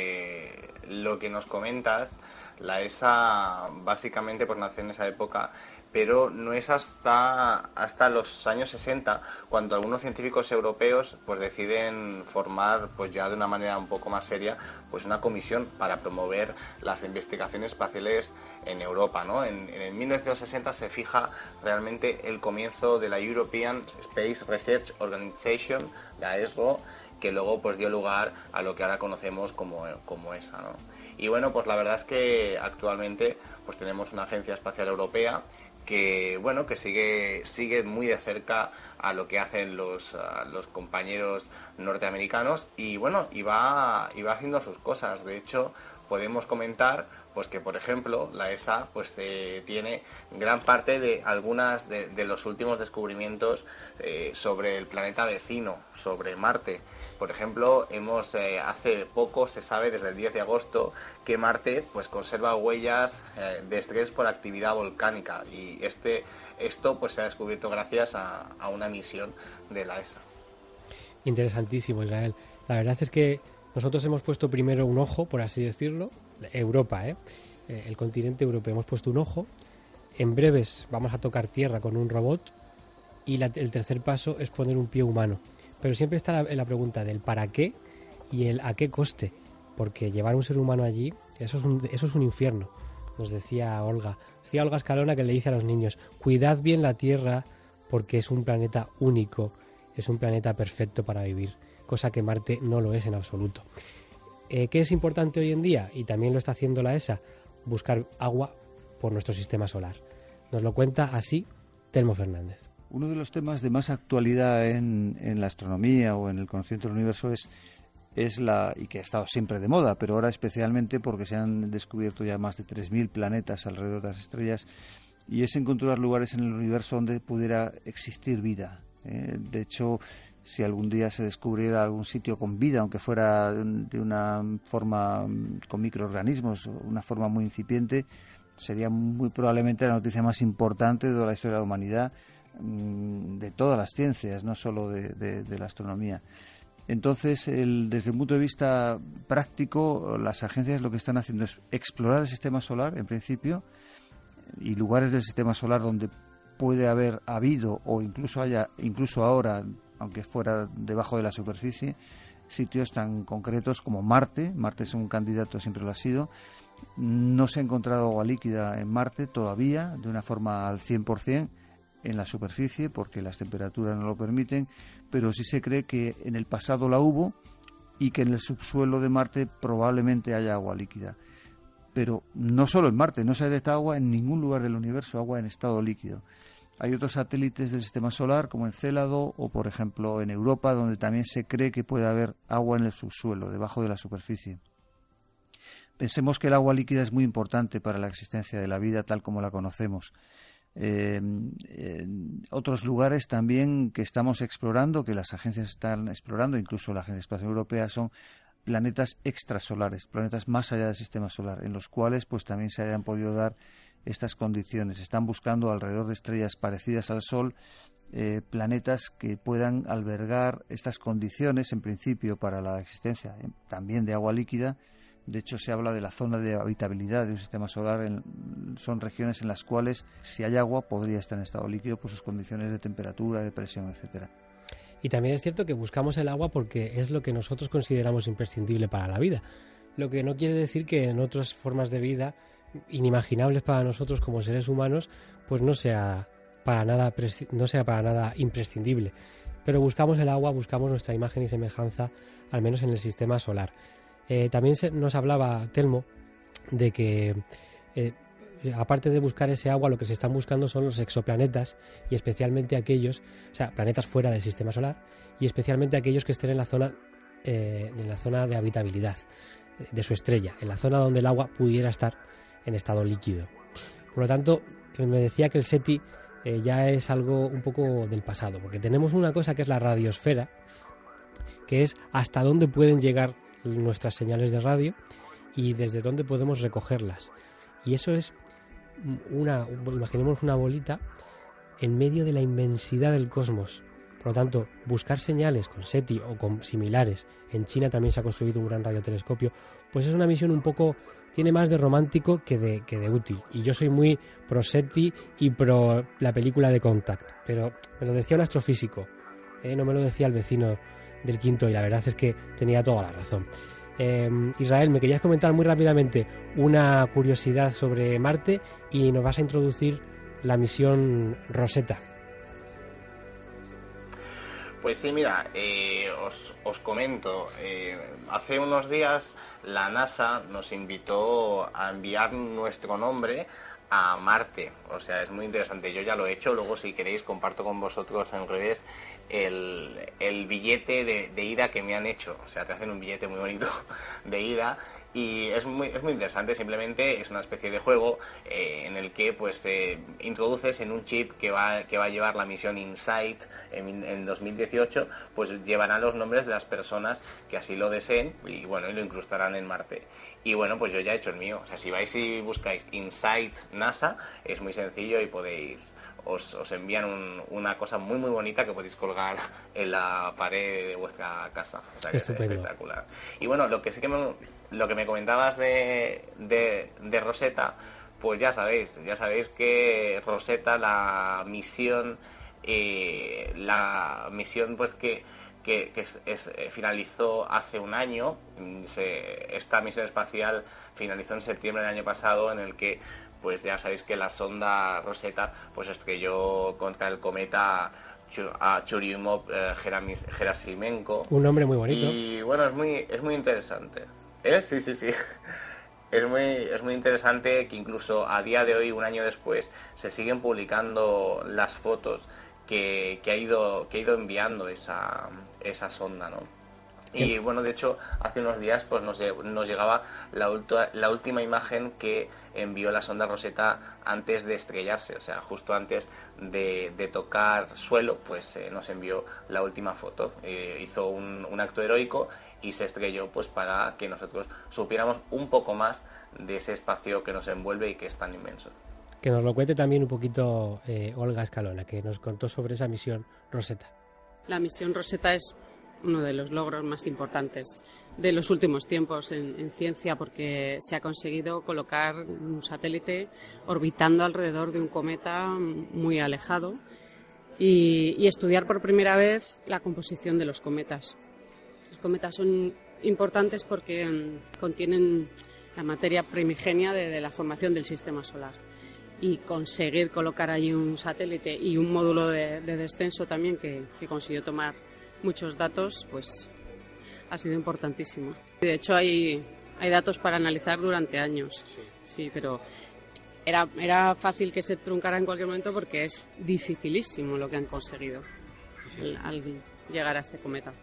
que, lo que nos comentas. La E S A básicamente pues nació en esa época, pero no es hasta hasta los años sesenta cuando algunos científicos europeos pues deciden formar pues ya de una manera un poco más seria pues una comisión para promover las investigaciones espaciales en Europa, ¿no? En, en el mil novecientos sesenta se fija realmente el comienzo de la European Space Research Organization, la E S R O, que luego pues dio lugar a lo que ahora conocemos como, como E S A, ¿no? Y bueno, pues la verdad es que actualmente pues tenemos una agencia espacial europea que bueno que sigue sigue muy de cerca a lo que hacen los, uh, los compañeros norteamericanos, y bueno y va, y va haciendo sus cosas. De hecho, podemos comentar pues que por ejemplo la E S A pues eh, tiene gran parte de algunas de, de los últimos descubrimientos eh, sobre el planeta vecino, sobre Marte. Por ejemplo, hemos eh, hace poco se sabe, desde el diez de agosto, que Marte pues conserva huellas eh, de estrés por actividad volcánica, y este esto pues se ha descubierto gracias a, a una misión de la E S A. Interesantísimo, Israel. La verdad es que nosotros hemos puesto primero un ojo, por así decirlo, Europa, ¿eh? el continente europeo, hemos puesto un ojo. En breves vamos a tocar tierra con un robot, y la, el tercer paso es poner un pie humano. Pero siempre está la, la pregunta del para qué y el a qué coste, porque llevar un ser humano allí, eso es un, eso es un infierno. Nos decía Olga, decía Olga Escalona, que le dice a los niños: cuidad bien la Tierra porque es un planeta único, es un planeta perfecto para vivir, cosa que Marte no lo es en absoluto. Eh, ¿Qué es importante hoy en día? Y también lo está haciendo la E S A, buscar agua por nuestro sistema solar. Nos lo cuenta así Telmo Fernández. Uno de los temas de más actualidad en, en la astronomía o en el conocimiento del universo es, es la, y que ha estado siempre de moda, pero ahora especialmente porque se han descubierto ya más de tres mil planetas alrededor de las estrellas, y es encontrar lugares en el universo donde pudiera existir vida. Eh, de hecho, si algún día se descubriera algún sitio con vida, aunque fuera de una forma con microorganismos, una forma muy incipiente, sería muy probablemente la noticia más importante de toda la historia de la humanidad, de todas las ciencias, no solo de, de, de la astronomía. Entonces, el, desde el punto de vista práctico, las agencias lo que están haciendo es explorar el sistema solar, en principio, y lugares del sistema solar donde puede haber habido o incluso haya, incluso ahora, aunque fuera debajo de la superficie, sitios tan concretos como Marte. Marte es un candidato, siempre lo ha sido. No se ha encontrado agua líquida en Marte todavía, de una forma al cien por ciento en la superficie, porque las temperaturas no lo permiten, pero sí se cree que en el pasado la hubo y que en el subsuelo de Marte probablemente haya agua líquida. Pero no solo en Marte, no se detecta agua en ningún lugar del universo, agua en estado líquido. Hay otros satélites del sistema solar, como Encélado o, por ejemplo, en Europa, donde también se cree que puede haber agua en el subsuelo, debajo de la superficie. Pensemos que el agua líquida es muy importante para la existencia de la vida tal como la conocemos. Eh, eh, otros lugares también que estamos explorando, que las agencias están explorando, incluso la Agencia Espacial Europea, son planetas extrasolares, planetas más allá del sistema solar, en los cuales pues también se hayan podido dar estas condiciones. Están buscando alrededor de estrellas parecidas al Sol eh, planetas que puedan albergar estas condiciones, en principio para la existencia eh, también de agua líquida, De hecho, se habla de la zona de habitabilidad de un sistema solar. En, son regiones en las cuales, si hay agua, podría estar en estado líquido por sus condiciones de temperatura, de presión, etcétera. Y también es cierto que buscamos el agua porque es lo que nosotros consideramos imprescindible para la vida. Lo que no quiere decir que en otras formas de vida inimaginables para nosotros como seres humanos, pues no sea para nada, no sea para nada imprescindible. Pero buscamos el agua, buscamos nuestra imagen y semejanza, al menos en el sistema solar. Eh, también se, nos hablaba Telmo de que, eh, aparte de buscar ese agua, lo que se están buscando son los exoplanetas, y especialmente aquellos, o sea, planetas fuera del sistema solar, y especialmente aquellos que estén en la zona, eh, en la zona de habitabilidad de su estrella, en la zona donde el agua pudiera estar en estado líquido. Por lo tanto, me decía que el SETI eh, ya es algo un poco del pasado, porque tenemos una cosa que es la radiosfera, que es hasta dónde pueden llegar nuestras señales de radio y desde dónde podemos recogerlas. Y eso es una, imaginemos una bolita en medio de la inmensidad del cosmos. Por lo tanto, buscar señales con SETI o con similares, en China también se ha construido un gran radiotelescopio, pues es una misión un poco, tiene más de romántico que de, que de útil. Y yo soy muy pro SETI y pro la película de Contact, pero me lo decía un astrofísico, ¿eh? No me lo decía el vecino del quinto, y la verdad es que tenía toda la razón. Eh, Israel, me querías comentar muy rápidamente una curiosidad sobre Marte y nos vas a introducir la misión Rosetta. Pues sí, mira, eh, os, os comento, eh, hace unos días la NASA nos invitó a enviar nuestro nombre a Marte, o sea, es muy interesante, yo ya lo he hecho, luego si queréis comparto con vosotros en redes el, el billete de, de ida que me han hecho, o sea, te hacen un billete muy bonito de ida. Y es muy, es muy interesante, simplemente es una especie de juego eh, en el que pues eh, introduces en un chip que va, que va a llevar la misión InSight en, en dos mil dieciocho, pues llevarán los nombres de las personas que así lo deseen y bueno, y lo incrustarán en Marte. Y bueno, pues yo ya he hecho el mío, o sea, si vais y buscáis InSight NASA, es muy sencillo y podéis... Os, os envían un, una cosa muy muy bonita que podéis colgar en la pared de vuestra casa, o sea que Estupendo. Es espectacular. Y bueno, lo que sí que me, lo que me comentabas de, de, de Rosetta, pues ya sabéis, ya sabéis que Rosetta, la misión, eh, la misión pues que que, que es, es, finalizó hace un año, se, esta misión espacial finalizó en septiembre del año pasado, en el que pues ya sabéis que la sonda Rosetta pues estrelló contra el cometa a Churyumov-Gerasimenko. Un nombre muy bonito. Y bueno, es muy es muy interesante. ¿Eh? Sí, sí, sí. Es muy es muy interesante que incluso a día de hoy, un año después, se siguen publicando las fotos que, que ha ido que ha ido enviando esa esa sonda, ¿no? Y bueno, de hecho, hace unos días pues nos, nos llegaba la, ultra, la última imagen que envió la sonda Rosetta antes de estrellarse, o sea, justo antes de, de tocar suelo, pues eh, nos envió la última foto. Eh, hizo un, un acto heroico y se estrelló pues para que nosotros supiéramos un poco más de ese espacio que nos envuelve y que es tan inmenso. Que nos lo cuente también un poquito eh, Olga Escalona, que nos contó sobre esa misión Rosetta. La misión Rosetta es uno de los logros más importantes de los últimos tiempos en, en ciencia, porque se ha conseguido colocar un satélite orbitando alrededor de un cometa muy alejado y, y estudiar por primera vez la composición de los cometas. Los cometas son importantes porque um, contienen la materia primigenia de, de la formación del sistema solar, y conseguir colocar allí un satélite y un módulo de, de descenso también que, que consiguió tomar muchos datos, pues ha sido importantísimo. De hecho, hay, hay datos para analizar durante años, sí, sí, pero era, era fácil que se truncara en cualquier momento porque es dificilísimo lo que han conseguido sí, sí. Al, al llegar a este cometa.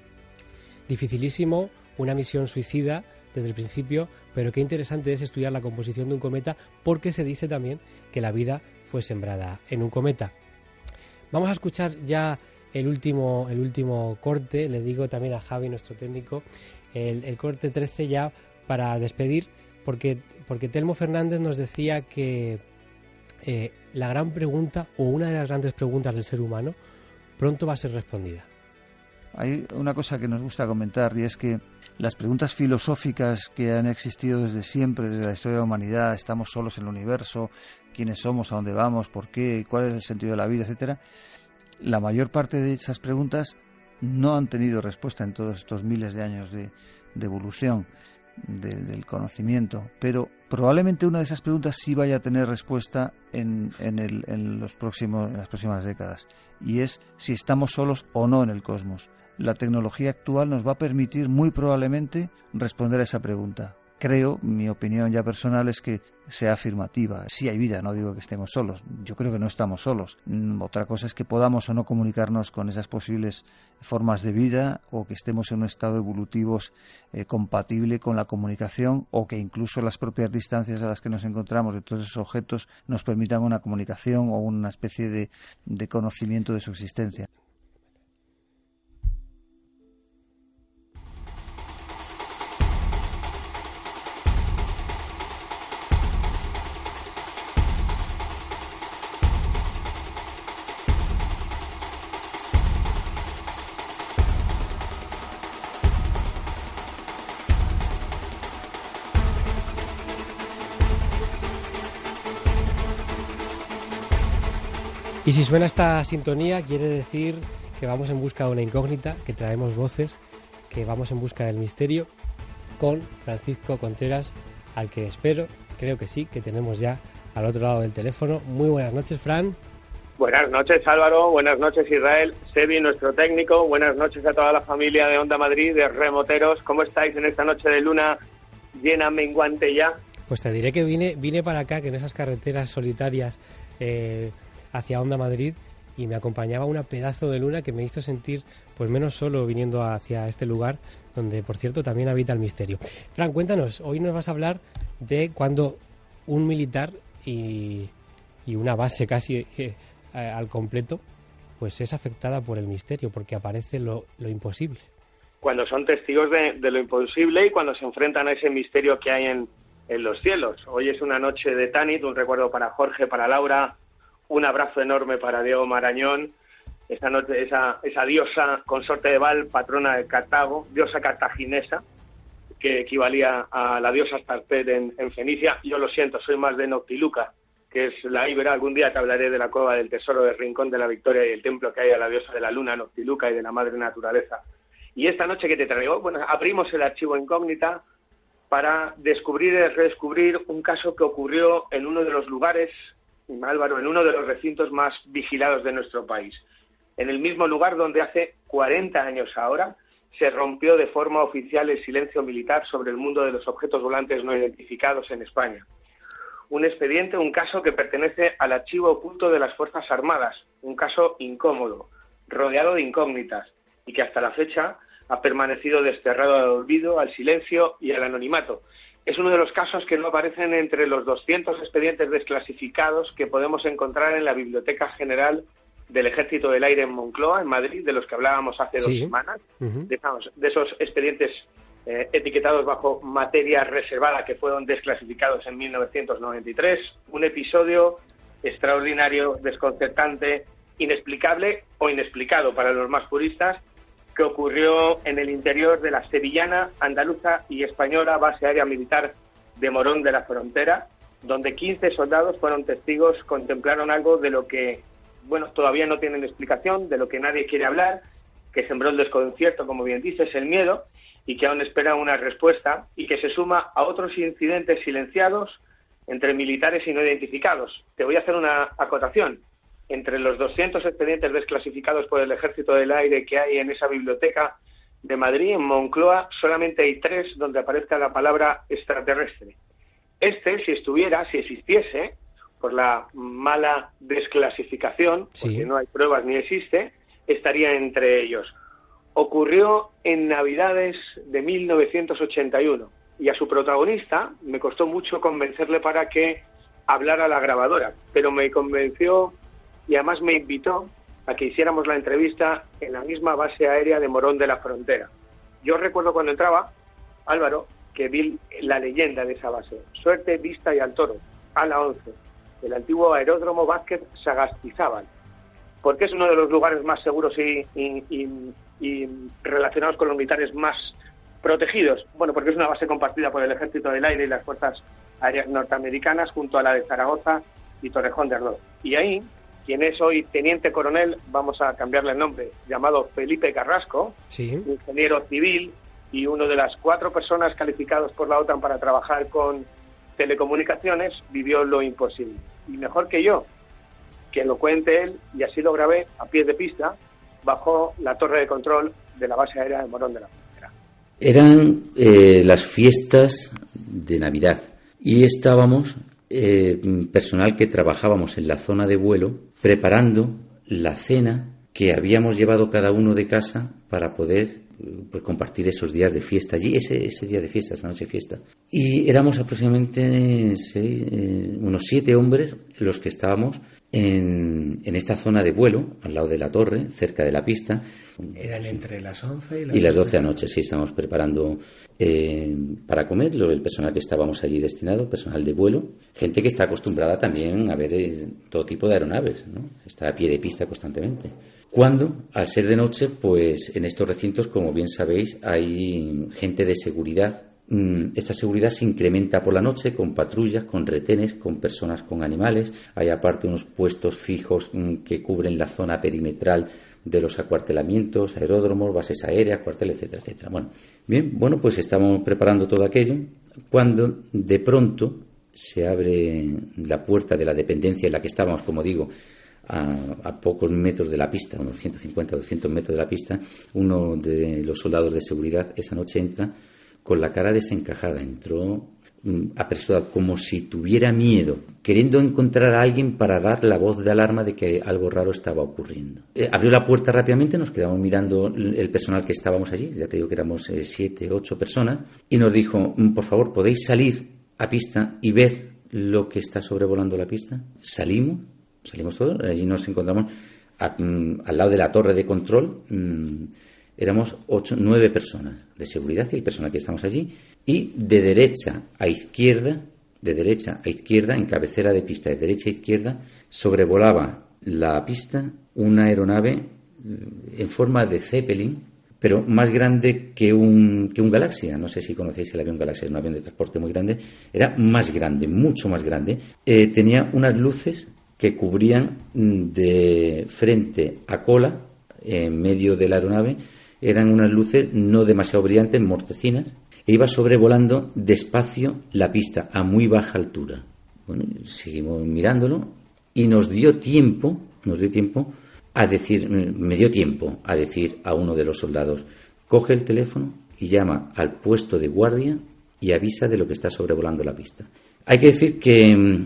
Dificilísimo, una misión suicida desde el principio, pero qué interesante es estudiar la composición de un cometa, porque se dice también que la vida fue sembrada en un cometa. Vamos a escuchar ya el último, el último corte, le digo también a Javi, nuestro técnico, el, el corte trece ya para despedir, porque, porque Telmo Fernández nos decía que eh, la gran pregunta, o una de las grandes preguntas del ser humano, pronto va a ser respondida. hay una cosa que nos gusta comentar, y es que las preguntas filosóficas que han existido desde siempre, desde la historia de la humanidad, estamos solos en el universo, quiénes somos, a dónde vamos, por qué, cuál es el sentido de la vida, etcétera, la mayor parte de esas preguntas no han tenido respuesta en todos estos miles de años de, de evolución de, del conocimiento, pero probablemente una de esas preguntas sí vaya a tener respuesta en, en, el, en, los próximos, en las próximas décadas, y es si estamos solos o no en el cosmos. La tecnología actual nos va a permitir muy probablemente responder a esa pregunta. Creo, mi opinión ya personal es que sea afirmativa. Sí hay vida, no digo que estemos solos. Yo creo que no estamos solos. Otra cosa es que podamos o no comunicarnos con esas posibles formas de vida, o que estemos en un estado evolutivo eh, compatible con la comunicación, o que incluso las propias distancias a las que nos encontramos de todos esos objetos nos permitan una comunicación o una especie de, de conocimiento de su existencia. Y si suena esta sintonía, quiere decir que vamos en busca de una incógnita, que traemos voces, que vamos en busca del misterio, con Francisco Contreras, al que espero, creo que sí, que tenemos ya al otro lado del teléfono. Muy buenas noches, Fran. Buenas noches, Álvaro. Buenas noches, Israel. Sebi, nuestro técnico. Buenas noches a toda la familia de Onda Madrid, de Remoteros. ¿Cómo estáis en esta noche de luna llena, menguante ya? Pues te diré que vine, vine para acá, que en esas carreteras solitarias eh, hacia Onda Madrid, y me acompañaba una pedazo de luna que me hizo sentir pues menos solo viniendo hacia este lugar, donde por cierto también habita el misterio. Fran, cuéntanos, hoy nos vas a hablar de cuando un militar y, y una base casi eh, al completo pues es afectada por el misterio, porque aparece lo, lo imposible. Cuando son testigos de, de lo imposible y cuando se enfrentan a ese misterio que hay en, en los cielos. Hoy es una noche de Tanit, un recuerdo para Jorge, para Laura, un abrazo enorme para Diego Marañón, esa, noche, esa, esa diosa consorte de Baal, patrona de Cartago, diosa cartaginesa, que equivalía a la diosa Astartet en, en Fenicia. Yo lo siento, soy más de Noctiluca, que es la íbera. Algún día te hablaré de la cueva del tesoro del Rincón de la Victoria y el templo que hay a la diosa de la luna, Noctiluca, y de la madre naturaleza. Y esta noche que te traigo, bueno, abrimos el archivo incógnita para descubrir y redescubrir un caso que ocurrió en uno de los lugares, Álvaro, en uno de los recintos más vigilados de nuestro país. En el mismo lugar donde hace cuarenta años ahora se rompió de forma oficial el silencio militar sobre el mundo de los objetos volantes no identificados en España. Un expediente, un caso que pertenece al archivo oculto de las Fuerzas Armadas, un caso incómodo, rodeado de incógnitas, y que hasta la fecha ha permanecido desterrado al olvido, al silencio y al anonimato. Es uno de los casos que no aparecen entre los doscientos expedientes desclasificados que podemos encontrar en la Biblioteca General del Ejército del Aire en Moncloa, en Madrid, de los que hablábamos hace sí. dos semanas, uh-huh. de, de esos expedientes eh, etiquetados bajo materia reservada que fueron desclasificados en mil novecientos noventa y tres. Un episodio extraordinario, desconcertante, inexplicable o inexplicado para los más puristas, que ocurrió en el interior de la sevillana, andaluza y española base aérea militar de Morón de la Frontera, donde quince soldados fueron testigos, contemplaron algo de lo que, bueno, todavía no tienen explicación, de lo que nadie quiere hablar, que sembró el desconcierto, como bien dices, el miedo, y que aún espera una respuesta, y que se suma a otros incidentes silenciados entre militares y no identificados. Te voy a hacer una acotación. Entre los doscientos expedientes desclasificados por el Ejército del Aire que hay en esa biblioteca de Madrid, en Moncloa, solamente hay tres donde aparezca la palabra extraterrestre. Este, si estuviera, si existiese, por la mala desclasificación, sí. porque no hay pruebas ni existe, estaría entre ellos. Ocurrió en Navidades de mil novecientos ochenta y uno, y a su protagonista me costó mucho convencerle para que hablara la grabadora, pero me convenció y además me invitó a que hiciéramos la entrevista en la misma base aérea de Morón de la Frontera. Yo recuerdo cuando entraba, Álvaro, que vi la leyenda de esa base. Suerte, vista y al toro, ala once, el antiguo aeródromo Vázquez Sagastizábal. ¿Por qué es uno de los lugares más seguros y, y, y, y relacionados con los militares más protegidos? Bueno, porque es una base compartida por el Ejército del Aire y las Fuerzas Aéreas Norteamericanas junto a la de Zaragoza y Torrejón de Ardoz. Y ahí, quien es hoy teniente coronel, vamos a cambiarle el nombre, llamado Felipe Carrasco, sí. ingeniero civil y uno de las cuatro personas calificados por la OTAN para trabajar con telecomunicaciones, vivió lo imposible. Y mejor que yo, que lo cuente él, y así lo grabé a pie de pista, bajo la torre de control de la base aérea de Morón de la Frontera. Eran eh, las fiestas de Navidad y estábamos, eh, personal que trabajábamos en la zona de vuelo, preparando la cena que habíamos llevado cada uno de casa para poder pues compartir esos días de fiesta allí, ese, ese día de fiesta, esa noche de fiesta. Y éramos aproximadamente seis, eh, unos siete hombres los que estábamos en, en esta zona de vuelo, al lado de la torre, cerca de la pista. Eran entre las once y las, y las doce anoche, sí, estábamos preparando eh, para comer, lo, el personal que estábamos allí destinado, personal de vuelo, gente que está acostumbrada también a ver eh, todo tipo de aeronaves, ¿no? Está a pie de pista constantemente. Cuando, al ser de noche, pues en estos recintos, como bien sabéis, hay gente de seguridad. Esta seguridad se incrementa por la noche con patrullas, con retenes, con personas con animales. Hay aparte unos puestos fijos que cubren la zona perimetral de los acuartelamientos, aeródromos, bases aéreas, cuarteles, etcétera, etcétera. Bueno, bien, bueno, pues estamos preparando todo aquello cuando de pronto se abre la puerta de la dependencia en la que estábamos, como digo, A, a pocos metros de la pista, unos ciento cincuenta, doscientos metros de la pista. Uno de los soldados de seguridad esa noche entra con la cara desencajada, entró mm, apresurado, como si tuviera miedo, queriendo encontrar a alguien para dar la voz de alarma de que algo raro estaba ocurriendo. Eh, abrió la puerta rápidamente, nos quedamos mirando el personal que estábamos allí, ya te digo que éramos eh, siete, ocho personas, y nos dijo, por favor, ¿podéis salir a pista y ver lo que está sobrevolando la pista? Salimos. Salimos todos, allí nos encontramos a, um, al lado de la torre de control. Um, éramos ocho, nueve personas de seguridad y el personal que estamos allí. Y de derecha a izquierda, de derecha a izquierda, en cabecera de pista, de derecha a izquierda, sobrevolaba la pista una aeronave en forma de Zeppelin, pero más grande que un, que un Galaxia. No sé si conocéis el avión Galaxia, es un avión de transporte muy grande. Era más grande, mucho más grande. Eh, tenía unas luces que cubrían de frente a cola, en medio de la aeronave, eran unas luces no demasiado brillantes, mortecinas, e iba sobrevolando despacio la pista a muy baja altura. Bueno, seguimos mirándolo y nos dio tiempo, nos dio tiempo a decir, me dio tiempo a decir a uno de los soldados, coge el teléfono y llama al puesto de guardia y avisa de lo que está sobrevolando la pista. Hay que decir que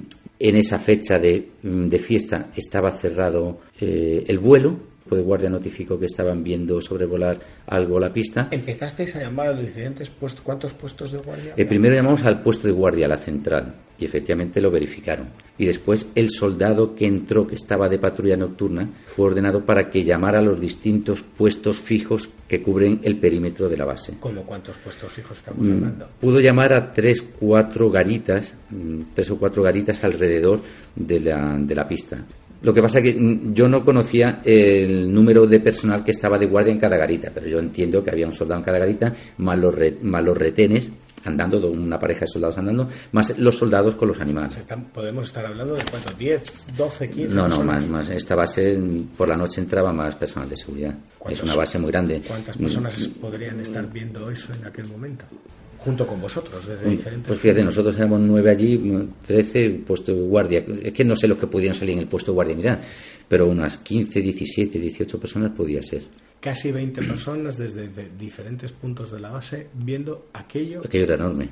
en esa fecha de, de fiesta estaba cerrado eh, el vuelo. El de guardia notificó que estaban viendo sobrevolar algo la pista. ¿Empezasteis a llamar a los diferentes puestos? ¿Cuántos puestos de guardia? Eh, primero llamamos al puesto de guardia, a la central, y efectivamente lo verificaron. Y después el soldado que entró, que estaba de patrulla nocturna, fue ordenado para que llamara a los distintos puestos fijos que cubren el perímetro de la base. ¿Cómo cuántos puestos fijos estamos hablando? Mm, pudo llamar a tres, cuatro garitas, tres o cuatro garitas alrededor de la, de la pista. Lo que pasa es que yo no conocía el número de personal que estaba de guardia en cada garita, pero yo entiendo que había un soldado en cada garita, más los, re, más los retenes andando, una pareja de soldados andando, más los soldados con los animales. ¿Podemos estar hablando de cuántos? ¿diez, doce, quince? No, no, más, más. Esta base, por la noche entraba más personal de seguridad. Es una base muy grande. ¿Cuántas personas podrían estar viendo eso en aquel momento? Junto con vosotros, desde diferentes... Pues fíjate, nosotros éramos nueve allí, trece, puesto de guardia. Es que no sé los que pudieron salir en el puesto de guardia, mirad, pero unas quince, diecisiete, dieciocho personas podía ser. Casi veinte personas desde de diferentes puntos de la base viendo aquello... Aquello era enorme.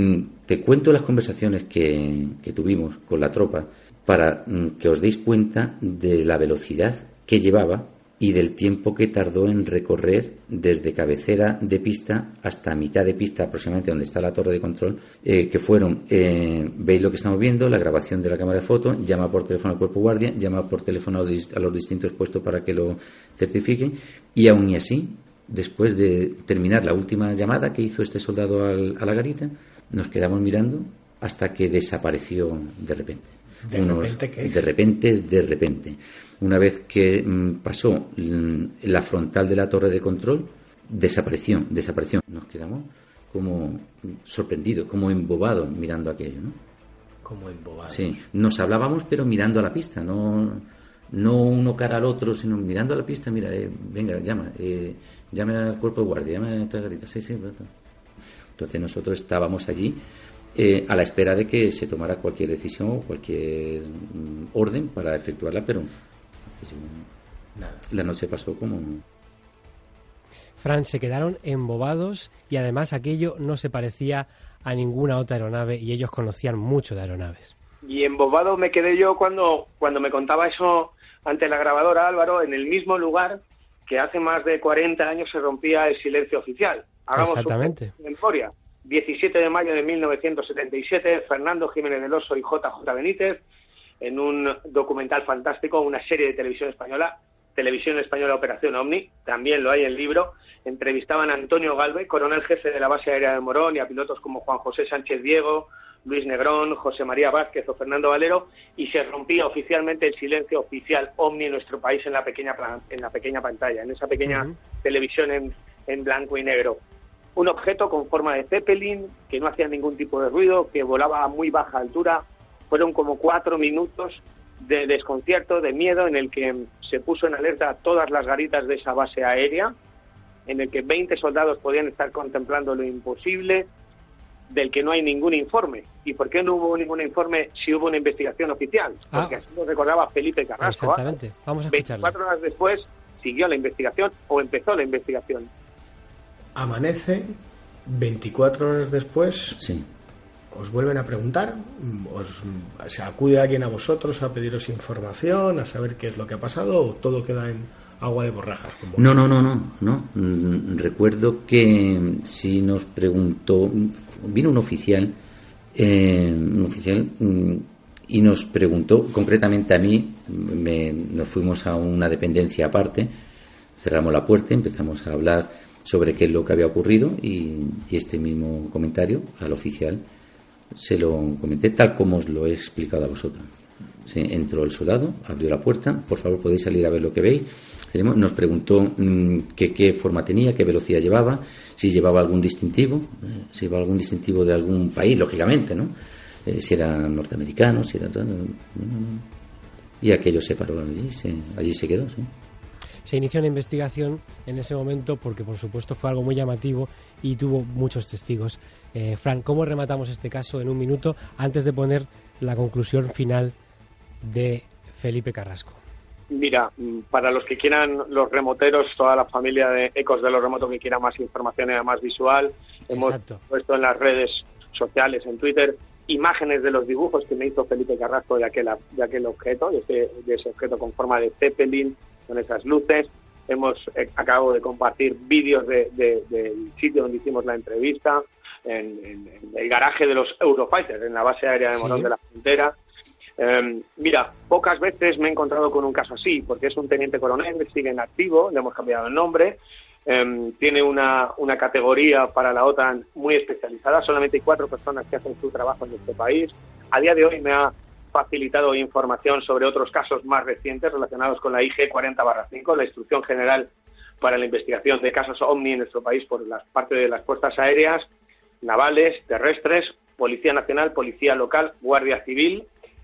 Te cuento las conversaciones que, que tuvimos con la tropa para que os deis cuenta de la velocidad que llevaba y del tiempo que tardó en recorrer desde cabecera de pista hasta mitad de pista, aproximadamente donde está la torre de control, eh, que fueron, eh, veis lo que estamos viendo, la grabación de la cámara de foto, llama por teléfono al cuerpo guardia, llama por teléfono a los distintos puestos para que lo certifiquen, y aún y así, después de terminar la última llamada que hizo este soldado al, a la garita, nos quedamos mirando hasta que desapareció de repente. ¿De unos, repente qué? De repente es de repente. Una vez que mm, pasó mm, la frontal de la torre de control, desapareció, desapareció. Nos quedamos como sorprendidos, como embobados mirando aquello, ¿no? Como embobados. Sí, nos hablábamos pero mirando a la pista, no, no uno cara al otro, sino mirando a la pista. Mira, eh, venga, llama, eh, llame al cuerpo de guardia, llame a Tagarita. Sí, sí, entonces nosotros estábamos allí eh, a la espera de que se tomara cualquier decisión o cualquier mm, orden para efectuarla, pero pues, nada. La noche pasó como... Fran, se quedaron embobados y además aquello no se parecía a ninguna otra aeronave y ellos conocían mucho de aeronaves. Y embobado me quedé yo cuando, cuando me contaba eso ante la grabadora, Álvaro, en el mismo lugar que hace más de cuarenta años se rompía el silencio oficial. Hagamos Exactamente. Una memoria. diecisiete de mayo de mil novecientos setenta y siete, Fernando Jiménez del Oso y J J Benítez, en un documental fantástico, una serie de televisión española, Televisión Española Operación Omni, también lo hay en el libro, entrevistaban a Antonio Galve, coronel jefe de la base aérea de Morón, y a pilotos como Juan José Sánchez Diego, Luis Negrón, José María Vázquez o Fernando Valero, y se rompía oficialmente el silencio oficial Omni en nuestro país en la pequeña en la pequeña pantalla, en esa pequeña uh-huh. televisión en, en blanco y negro. Un objeto con forma de Zeppelin, que no hacía ningún tipo de ruido, que volaba a muy baja altura. Fueron como cuatro minutos de desconcierto, de miedo, en el que se puso en alerta todas las garitas de esa base aérea, en el que veinte soldados podían estar contemplando lo imposible, del que no hay ningún informe. ¿Y por qué no hubo ningún informe si hubo una investigación oficial? Ah. Porque así lo recordaba Felipe Carrasco. Exactamente, vamos a escucharlo. veinticuatro horas después siguió la investigación o empezó la investigación. Amanece, veinticuatro horas después, sí. Os vuelven a preguntar, os, se acude alguien a vosotros a pediros información, a saber qué es lo que ha pasado, o todo queda en agua de borrajas. Como... No, no, no, no, no. Recuerdo que sí nos preguntó, vino un oficial, eh, un oficial y nos preguntó, concretamente a mí, me, nos fuimos a una dependencia aparte, cerramos la puerta, empezamos a hablar sobre qué es lo que había ocurrido y, y este mismo comentario al oficial se lo comenté tal como os lo he explicado a vosotros. Sí, entró el soldado, abrió la puerta, por favor podéis salir a ver lo que veis. Nos preguntó mmm, qué, qué forma tenía, qué velocidad llevaba, si llevaba algún distintivo, eh, si llevaba algún distintivo de algún país, lógicamente, ¿no? Eh, si era norteamericano, si era... No, no, no. Y aquello se paró allí, se, allí se quedó, sí. Se inició una investigación en ese momento porque, por supuesto, fue algo muy llamativo y tuvo muchos testigos. Eh, Fran, ¿cómo rematamos este caso en un minuto antes de poner la conclusión final de Felipe Carrasco? Mira, para los que quieran, los remoteros, toda la familia de Ecos de los Remotos que quiera más información y además visual, hemos Exacto. puesto en las redes sociales, en Twitter, imágenes de los dibujos que me hizo Felipe Carrasco de aquel, de aquel objeto, de ese, de ese objeto con forma de Zeppelin, con esas luces. Hemos eh, acabo de compartir vídeos de, de, del sitio donde hicimos la entrevista, en, en, en el garaje de los Eurofighters, en la base aérea de Morón sí. de la Frontera. Eh, mira, pocas veces me he encontrado con un caso así, porque es un teniente coronel, sigue en activo, le hemos cambiado el nombre, eh, tiene una, una categoría para la OTAN muy especializada, solamente hay cuatro personas que hacen su trabajo en este país. A día de hoy me ha facilitado información sobre otros casos más recientes relacionados con la I G cuarenta barra cinco, la Instrucción General para la Investigación de Casos OVNI en nuestro país por la parte de las fuerzas aéreas, navales, terrestres, Policía Nacional, Policía Local, Guardia Civil.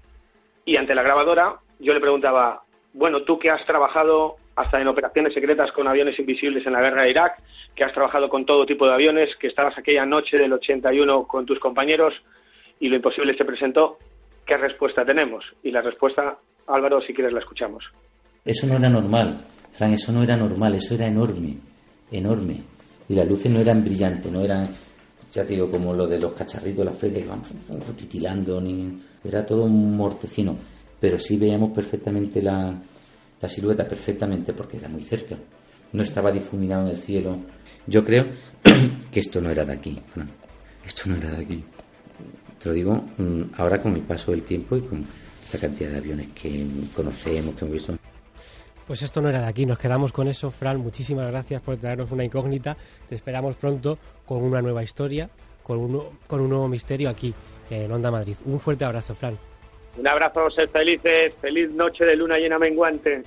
Y ante la grabadora yo le preguntaba, bueno, tú que has trabajado hasta en operaciones secretas con aviones invisibles en la guerra de Irak, que has trabajado con todo tipo de aviones, que estabas aquella noche del ochenta y uno con tus compañeros y lo imposible se presentó, ¿qué respuesta tenemos? Y la respuesta, Álvaro, si quieres la escuchamos. Eso no era normal, Fran, eso no era normal, eso era enorme, enorme. Y las luces no eran brillantes, no eran, ya te digo, como lo de los cacharritos, las flecas que van titilando, ni... era todo un mortecino. Pero sí veíamos perfectamente la, la silueta, perfectamente, porque era muy cerca. No estaba difuminado en el cielo. Yo creo que esto no era de aquí, Fran. Esto no era de aquí. Te lo digo ahora con el paso del tiempo y con la cantidad de aviones que conocemos, que hemos visto. Pues esto no era de aquí, nos quedamos con eso. Fran, muchísimas gracias por traernos una incógnita. Te esperamos pronto con una nueva historia, con un, con un nuevo misterio aquí en Onda Madrid. Un fuerte abrazo, Fran. Un abrazo, sed felices, feliz noche de luna llena menguante.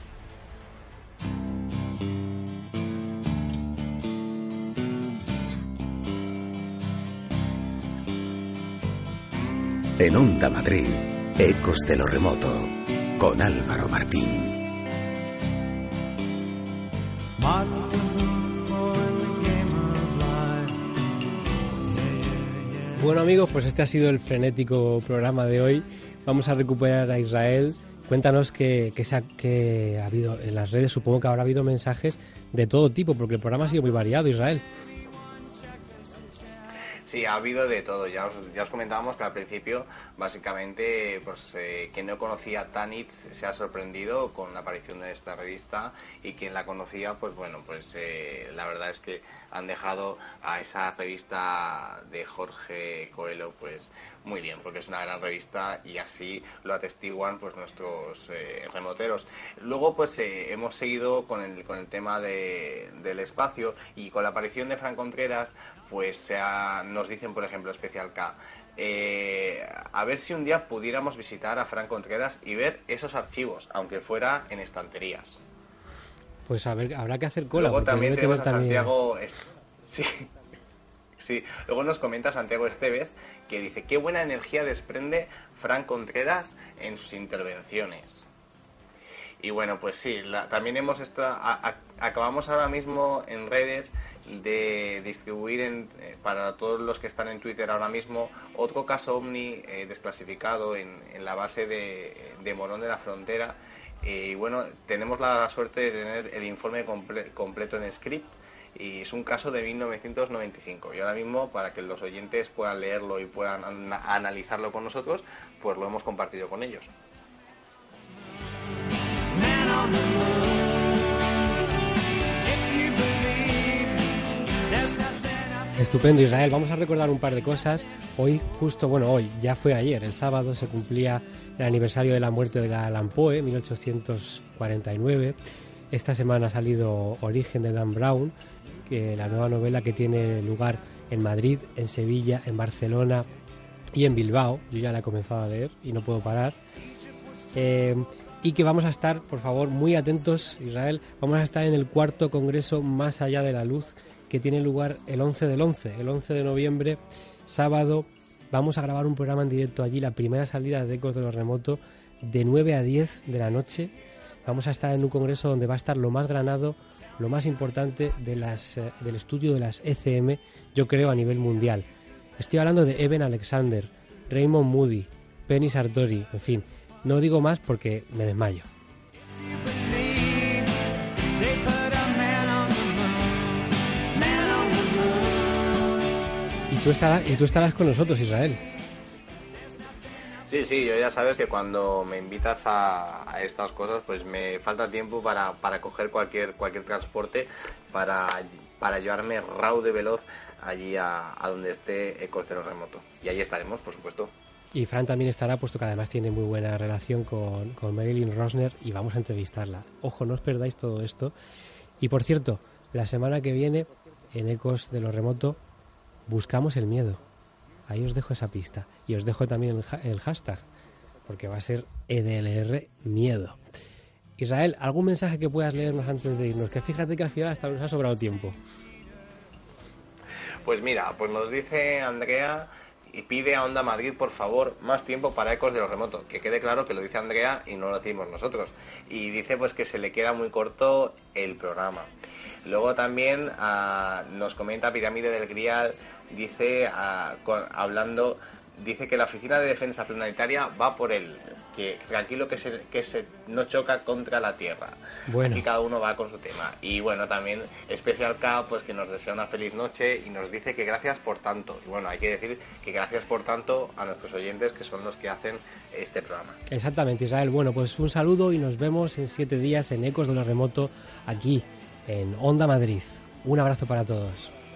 En Onda Madrid, Ecos de lo Remoto, con Álvaro Martín. Bueno amigos, pues este ha sido el frenético programa de hoy. Vamos a recuperar a Israel. Cuéntanos qué que, que, que ha habido en las redes. Supongo que habrá habido mensajes de todo tipo, porque el programa ha sido muy variado, Israel. Sí, ha habido de todo. Ya os, ya os comentábamos que al principio, básicamente, pues eh, quien no conocía Tanit se ha sorprendido con la aparición de esta revista, y quien la conocía, pues bueno, pues eh, la verdad es que han dejado a esa revista de Jorge Coelho pues muy bien, porque es una gran revista y así lo atestiguan pues nuestros eh, remoteros. Luego pues eh, hemos seguido con el con el tema de, del espacio, y con la aparición de Fran Contreras pues se ha, nos dicen, por ejemplo, Especial K, eh, a ver si un día pudiéramos visitar a Fran Contreras y ver esos archivos, aunque fuera en estanterías. Pues a ver, habrá que hacer cola. Luego también tenemos a también... Santiago... Sí. Sí. Luego nos comenta Santiago Estevez, que dice: qué buena energía desprende Fran Contreras en sus intervenciones. Y bueno, pues sí, la, también hemos estado, a, a, acabamos ahora mismo en redes de distribuir en, eh, para todos los que están en Twitter ahora mismo otro caso OVNI eh, desclasificado en, en la base de, de Morón de la Frontera. Y bueno, tenemos la suerte de tener el informe comple- completo en script, y es un caso de mil novecientos noventa y cinco. Y ahora mismo, para que los oyentes puedan leerlo y puedan an- analizarlo con nosotros, pues lo hemos compartido con ellos. Estupendo, Israel. Vamos a recordar un par de cosas. Hoy, justo, bueno, hoy, ya fue ayer, el sábado, se cumplía el aniversario de la muerte de Allan Poe, mil ochocientos cuarenta y nueve. Esta semana ha salido Origen de Dan Brown, que la nueva novela que tiene lugar en Madrid, en Sevilla, en Barcelona y en Bilbao. Yo ya la he comenzado a leer y no puedo parar. Eh, y que vamos a estar, por favor, muy atentos, Israel. Vamos a estar en el cuarto congreso Más allá de la luz, que tiene lugar el once del once, el once de noviembre, sábado. Vamos a grabar un programa en directo allí, la primera salida de Ecos de lo Remoto, de nueve a diez de la noche. Vamos a estar en un congreso donde va a estar lo más granado, lo más importante de las, eh, del estudio de las E C M, yo creo, a nivel mundial. Estoy hablando de Eben Alexander, Raymond Moody, Penny Sartori, en fin. No digo más porque me desmayo. Y tú estarás, y tú estarás con nosotros, Israel. Sí, sí, yo ya sabes que cuando me invitas a, a estas cosas, pues me falta tiempo para, para coger cualquier cualquier transporte, para, para llevarme raude veloz allí a, a donde esté Ecos de lo Remoto. Y allí estaremos, por supuesto. Y Fran también estará, puesto que además tiene muy buena relación con, con Marilyn Rosner, y vamos a entrevistarla. Ojo, no os perdáis todo esto. Y por cierto, la semana que viene, en Ecos de lo Remoto, buscamos el miedo. Ahí os dejo esa pista. Y os dejo también el, ha- el hashtag, porque va a ser E D L R Miedo. Israel, ¿algún mensaje que puedas leernos antes de irnos? Que fíjate que al final hasta nos ha sobrado tiempo. Pues mira, pues nos dice Andrea y pide a Onda Madrid, por favor, más tiempo para Ecos de lo Remoto. Que quede claro que lo dice Andrea y no lo decimos nosotros. Y dice pues que se le queda muy corto el programa. Luego también uh, nos comenta Pirámide del Grial, dice, uh, con, hablando, dice que la Oficina de Defensa Planetaria va por él, que tranquilo que se, que se no choca contra la Tierra. Bueno. Aquí cada uno va con su tema. Y bueno, también Especial K, pues que nos desea una feliz noche y nos dice que gracias por tanto. Y bueno, hay que decir que gracias por tanto a nuestros oyentes, que son los que hacen este programa. Exactamente, Israel. Bueno, pues un saludo y nos vemos en siete días en Ecos de lo Remoto, aquí en Onda Madrid. Un abrazo para todos.